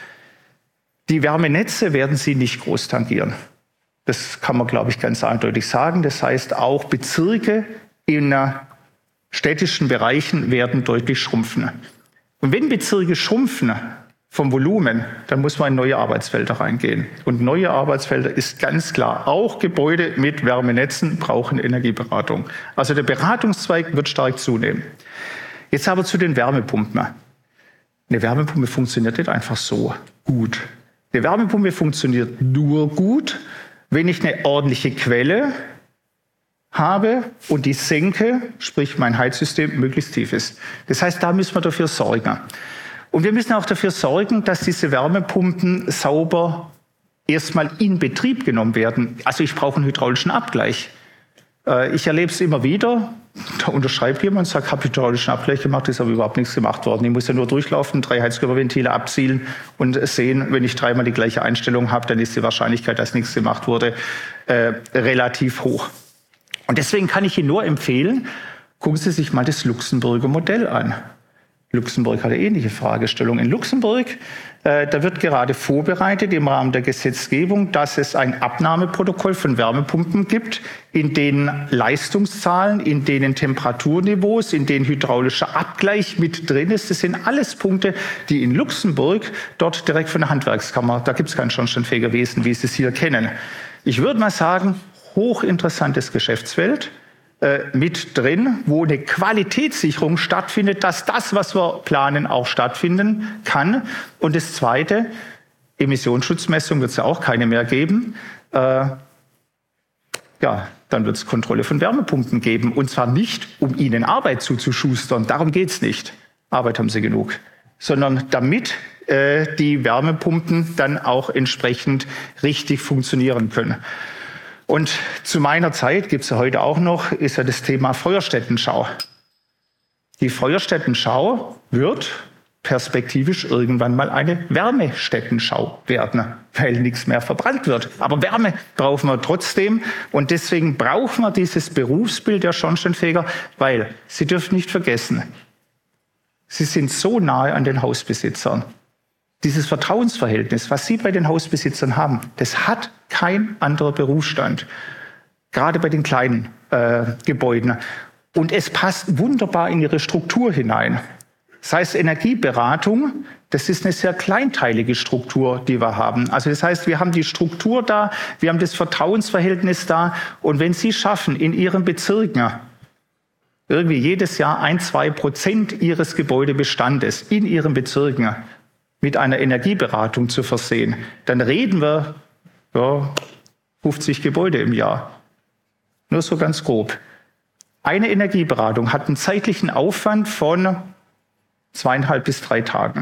Die Wärmenetze werden Sie nicht groß tangieren. Das kann man, glaube ich, ganz eindeutig sagen. Das heißt, auch Bezirke in städtischen Bereichen werden deutlich schrumpfen. Und wenn Bezirke schrumpfen vom Volumen, dann muss man in neue Arbeitsfelder reingehen. Und neue Arbeitsfelder ist ganz klar, auch Gebäude mit Wärmenetzen brauchen Energieberatung. Also der Beratungszweig wird stark zunehmen. Jetzt aber zu den Wärmepumpen. Eine Wärmepumpe funktioniert nicht einfach so gut. Eine Wärmepumpe funktioniert nur gut, wenn ich eine ordentliche Quelle habe und die senke, sprich mein Heizsystem möglichst tief ist. Das heißt, da müssen wir dafür sorgen. Und wir müssen auch dafür sorgen, dass diese Wärmepumpen sauber erstmal in Betrieb genommen werden. Also ich brauche einen hydraulischen Abgleich. Ich erlebe es immer wieder, da unterschreibt jemand und sagt, ich habe hydraulischen Abgleich gemacht, ist aber überhaupt nichts gemacht worden. Ich muss ja nur durchlaufen, 3 Heizkörperventile abzielen und sehen, wenn ich 3-mal die gleiche Einstellung habe, dann ist die Wahrscheinlichkeit, dass nichts gemacht wurde, relativ hoch. Und deswegen kann ich Ihnen nur empfehlen, gucken Sie sich mal das Luxemburger Modell an. Luxemburg hat eine ähnliche Fragestellung. In Luxemburg, da wird gerade vorbereitet im Rahmen der Gesetzgebung, dass es ein Abnahmeprotokoll von Wärmepumpen gibt, in denen Leistungszahlen, in denen Temperaturniveaus, in denen hydraulischer Abgleich mit drin ist. Das sind alles Punkte, die in Luxemburg dort direkt von der Handwerkskammer, da gibt es kein Schornsteinfegerwesen, wie Sie es hier kennen. Ich würde mal sagen, hochinteressantes Geschäftsfeld mit drin, wo eine Qualitätssicherung stattfindet, dass das, was wir planen, auch stattfinden kann. Und das Zweite, Emissionsschutzmessung wird es ja auch keine mehr geben. Dann wird es Kontrolle von Wärmepumpen geben. Und zwar nicht, um ihnen Arbeit zuzuschustern, darum geht es nicht. Arbeit haben sie genug. Sondern damit die Wärmepumpen dann auch entsprechend richtig funktionieren können. Und zu meiner Zeit, gibt es ja heute auch noch, ist ja das Thema Feuerstättenschau. Die Feuerstättenschau wird perspektivisch irgendwann mal eine Wärmestättenschau werden, weil nichts mehr verbrannt wird. Aber Wärme brauchen wir trotzdem und deswegen brauchen wir dieses Berufsbild der Schornsteinfeger, weil Sie dürfen nicht vergessen, Sie sind so nahe an den Hausbesitzern. Dieses Vertrauensverhältnis, was Sie bei den Hausbesitzern haben, das hat kein anderer Berufsstand. Gerade bei den kleinen Gebäuden. Und es passt wunderbar in Ihre Struktur hinein. Das heißt, Energieberatung, das ist eine sehr kleinteilige Struktur, die wir haben. Also das heißt, wir haben die Struktur da, wir haben das Vertrauensverhältnis da. Und wenn Sie schaffen, in Ihren Bezirken irgendwie jedes Jahr 1-2% Ihres Gebäudebestandes in Ihren Bezirken mit einer Energieberatung zu versehen, dann reden wir 50 Gebäude im Jahr. Nur so ganz grob. Eine Energieberatung hat einen zeitlichen Aufwand von 2,5 bis 3 Tagen.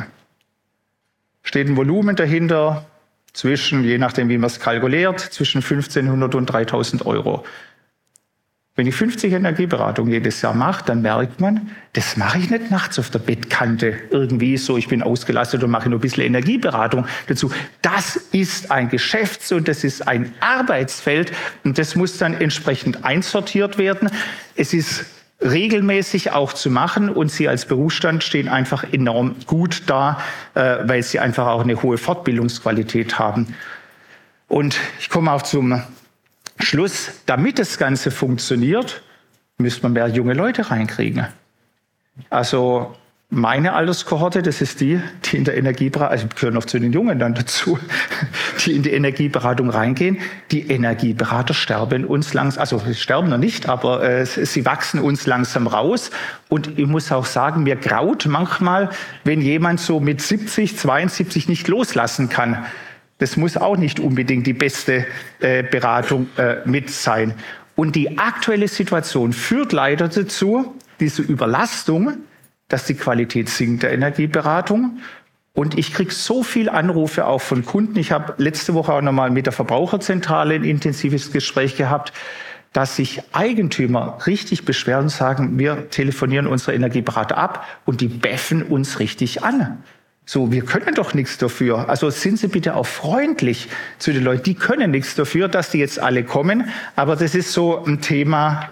Steht ein Volumen dahinter zwischen, je nachdem wie man es kalkuliert, zwischen 1.500 und 3.000 Euro. Wenn ich 50 Energieberatungen jedes Jahr mache, dann merkt man, das mache ich nicht nachts auf der Bettkante irgendwie so, ich bin ausgelastet und mache nur ein bisschen Energieberatung dazu. Das ist ein Geschäfts- und das ist ein Arbeitsfeld und das muss dann entsprechend einsortiert werden. Es ist regelmäßig auch zu machen und Sie als Berufsstand stehen einfach enorm gut da, weil Sie einfach auch eine hohe Fortbildungsqualität haben. Und ich komme auch zum Schluss, damit das Ganze funktioniert, müsste man mehr junge Leute reinkriegen. Also meine Alterskohorte, das ist die in der Energieberatung, also gehören noch zu den Jungen dann dazu, die in die Energieberatung reingehen. Die Energieberater sterben uns langsam, also sie sterben noch nicht, aber sie wachsen uns langsam raus. Und ich muss auch sagen, mir graut manchmal, wenn jemand so mit 70, 72 nicht loslassen kann. Das muss auch nicht unbedingt die beste Beratung mit sein. Und die aktuelle Situation führt leider dazu, diese Überlastung, dass die Qualität sinkt der Energieberatung. Und ich kriege so viele Anrufe auch von Kunden. Ich habe letzte Woche auch nochmal mit der Verbraucherzentrale ein intensives Gespräch gehabt, dass sich Eigentümer richtig beschweren und sagen, wir telefonieren unsere Energieberater ab und die beffen uns richtig an. So, wir können doch nichts dafür. Also sind Sie bitte auch freundlich zu den Leuten. Die können nichts dafür, dass die jetzt alle kommen. Aber das ist so ein Thema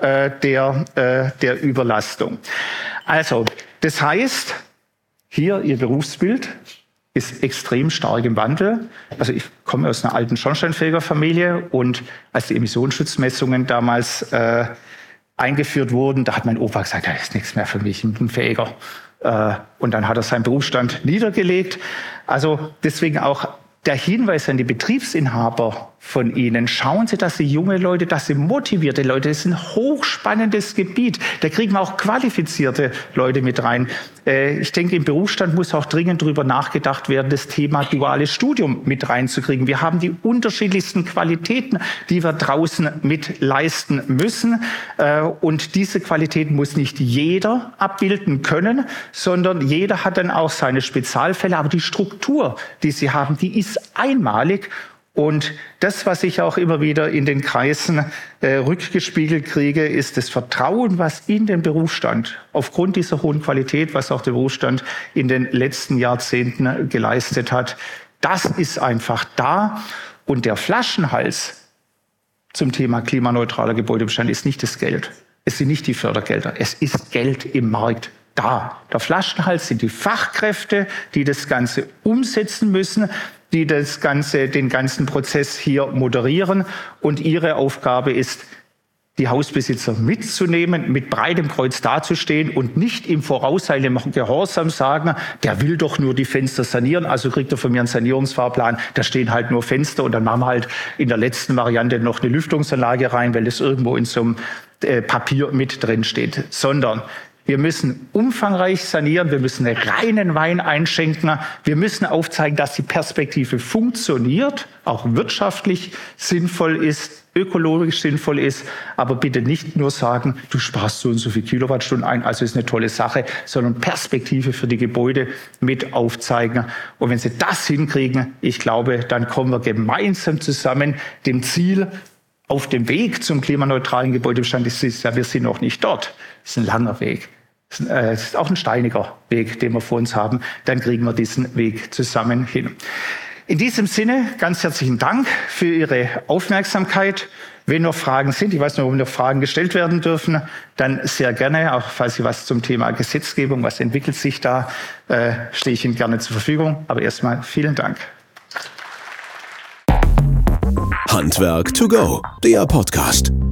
der Überlastung. Also, das heißt, hier Ihr Berufsbild ist extrem stark im Wandel. Also ich komme aus einer alten Schornsteinfegerfamilie und als die Emissionsschutzmessungen damals eingeführt wurden, da hat mein Opa gesagt, das ist nichts mehr für mich, ich bin ein Fähiger. Und dann hat er seinen Berufsstand niedergelegt. Also deswegen auch der Hinweis an die Betriebsinhaber von Ihnen. Schauen Sie, dass Sie junge Leute, dass Sie motivierte Leute, das ist ein hochspannendes Gebiet. Da kriegen wir auch qualifizierte Leute mit rein. Ich denke, im Berufsstand muss auch dringend darüber nachgedacht werden, das Thema duales Studium mit reinzukriegen. Wir haben die unterschiedlichsten Qualitäten, die wir draußen mit leisten müssen. Und diese Qualitäten muss nicht jeder abbilden können, sondern jeder hat dann auch seine Spezialfälle. Aber die Struktur, die Sie haben, die ist einmalig. Und das, was ich auch immer wieder in den Kreisen rückgespiegelt kriege, ist das Vertrauen, was in den Berufsstand aufgrund dieser hohen Qualität, was auch der Berufsstand in den letzten Jahrzehnten geleistet hat, das ist einfach da. Und der Flaschenhals zum Thema klimaneutraler Gebäudebestand ist nicht das Geld. Es sind nicht die Fördergelder. Es ist Geld im Markt da. Der Flaschenhals sind die Fachkräfte, die das Ganze umsetzen müssen, die den ganzen Prozess hier moderieren. Und ihre Aufgabe ist, die Hausbesitzer mitzunehmen, mit breitem Kreuz dazustehen und nicht im vorauseilenden Gehorsam sagen, der will doch nur die Fenster sanieren, also kriegt er von mir einen Sanierungsfahrplan, da stehen halt nur Fenster und dann machen wir halt in der letzten Variante noch eine Lüftungsanlage rein, weil das irgendwo in so einem Papier mit drin steht. Sondern wir müssen umfangreich sanieren, wir müssen reinen Wein einschenken, wir müssen aufzeigen, dass die Perspektive funktioniert, auch wirtschaftlich sinnvoll ist, ökologisch sinnvoll ist, aber bitte nicht nur sagen, du sparst so und so viel Kilowattstunden ein, also ist eine tolle Sache, sondern Perspektive für die Gebäude mit aufzeigen. Und wenn Sie das hinkriegen, ich glaube, dann kommen wir gemeinsam zusammen dem Ziel, auf dem Weg zum klimaneutralen Gebäudebestand ist ja, wir sind noch nicht dort. Das ist ein langer Weg. Es ist auch ein steiniger Weg, den wir vor uns haben. Dann kriegen wir diesen Weg zusammen hin. In diesem Sinne, ganz herzlichen Dank für Ihre Aufmerksamkeit. Wenn noch Fragen sind, ich weiß nicht, ob noch Fragen gestellt werden dürfen, dann sehr gerne, auch falls Sie was zum Thema Gesetzgebung, was entwickelt sich da, stehe ich Ihnen gerne zur Verfügung. Aber erstmal vielen Dank. Handwerk to go, der Podcast.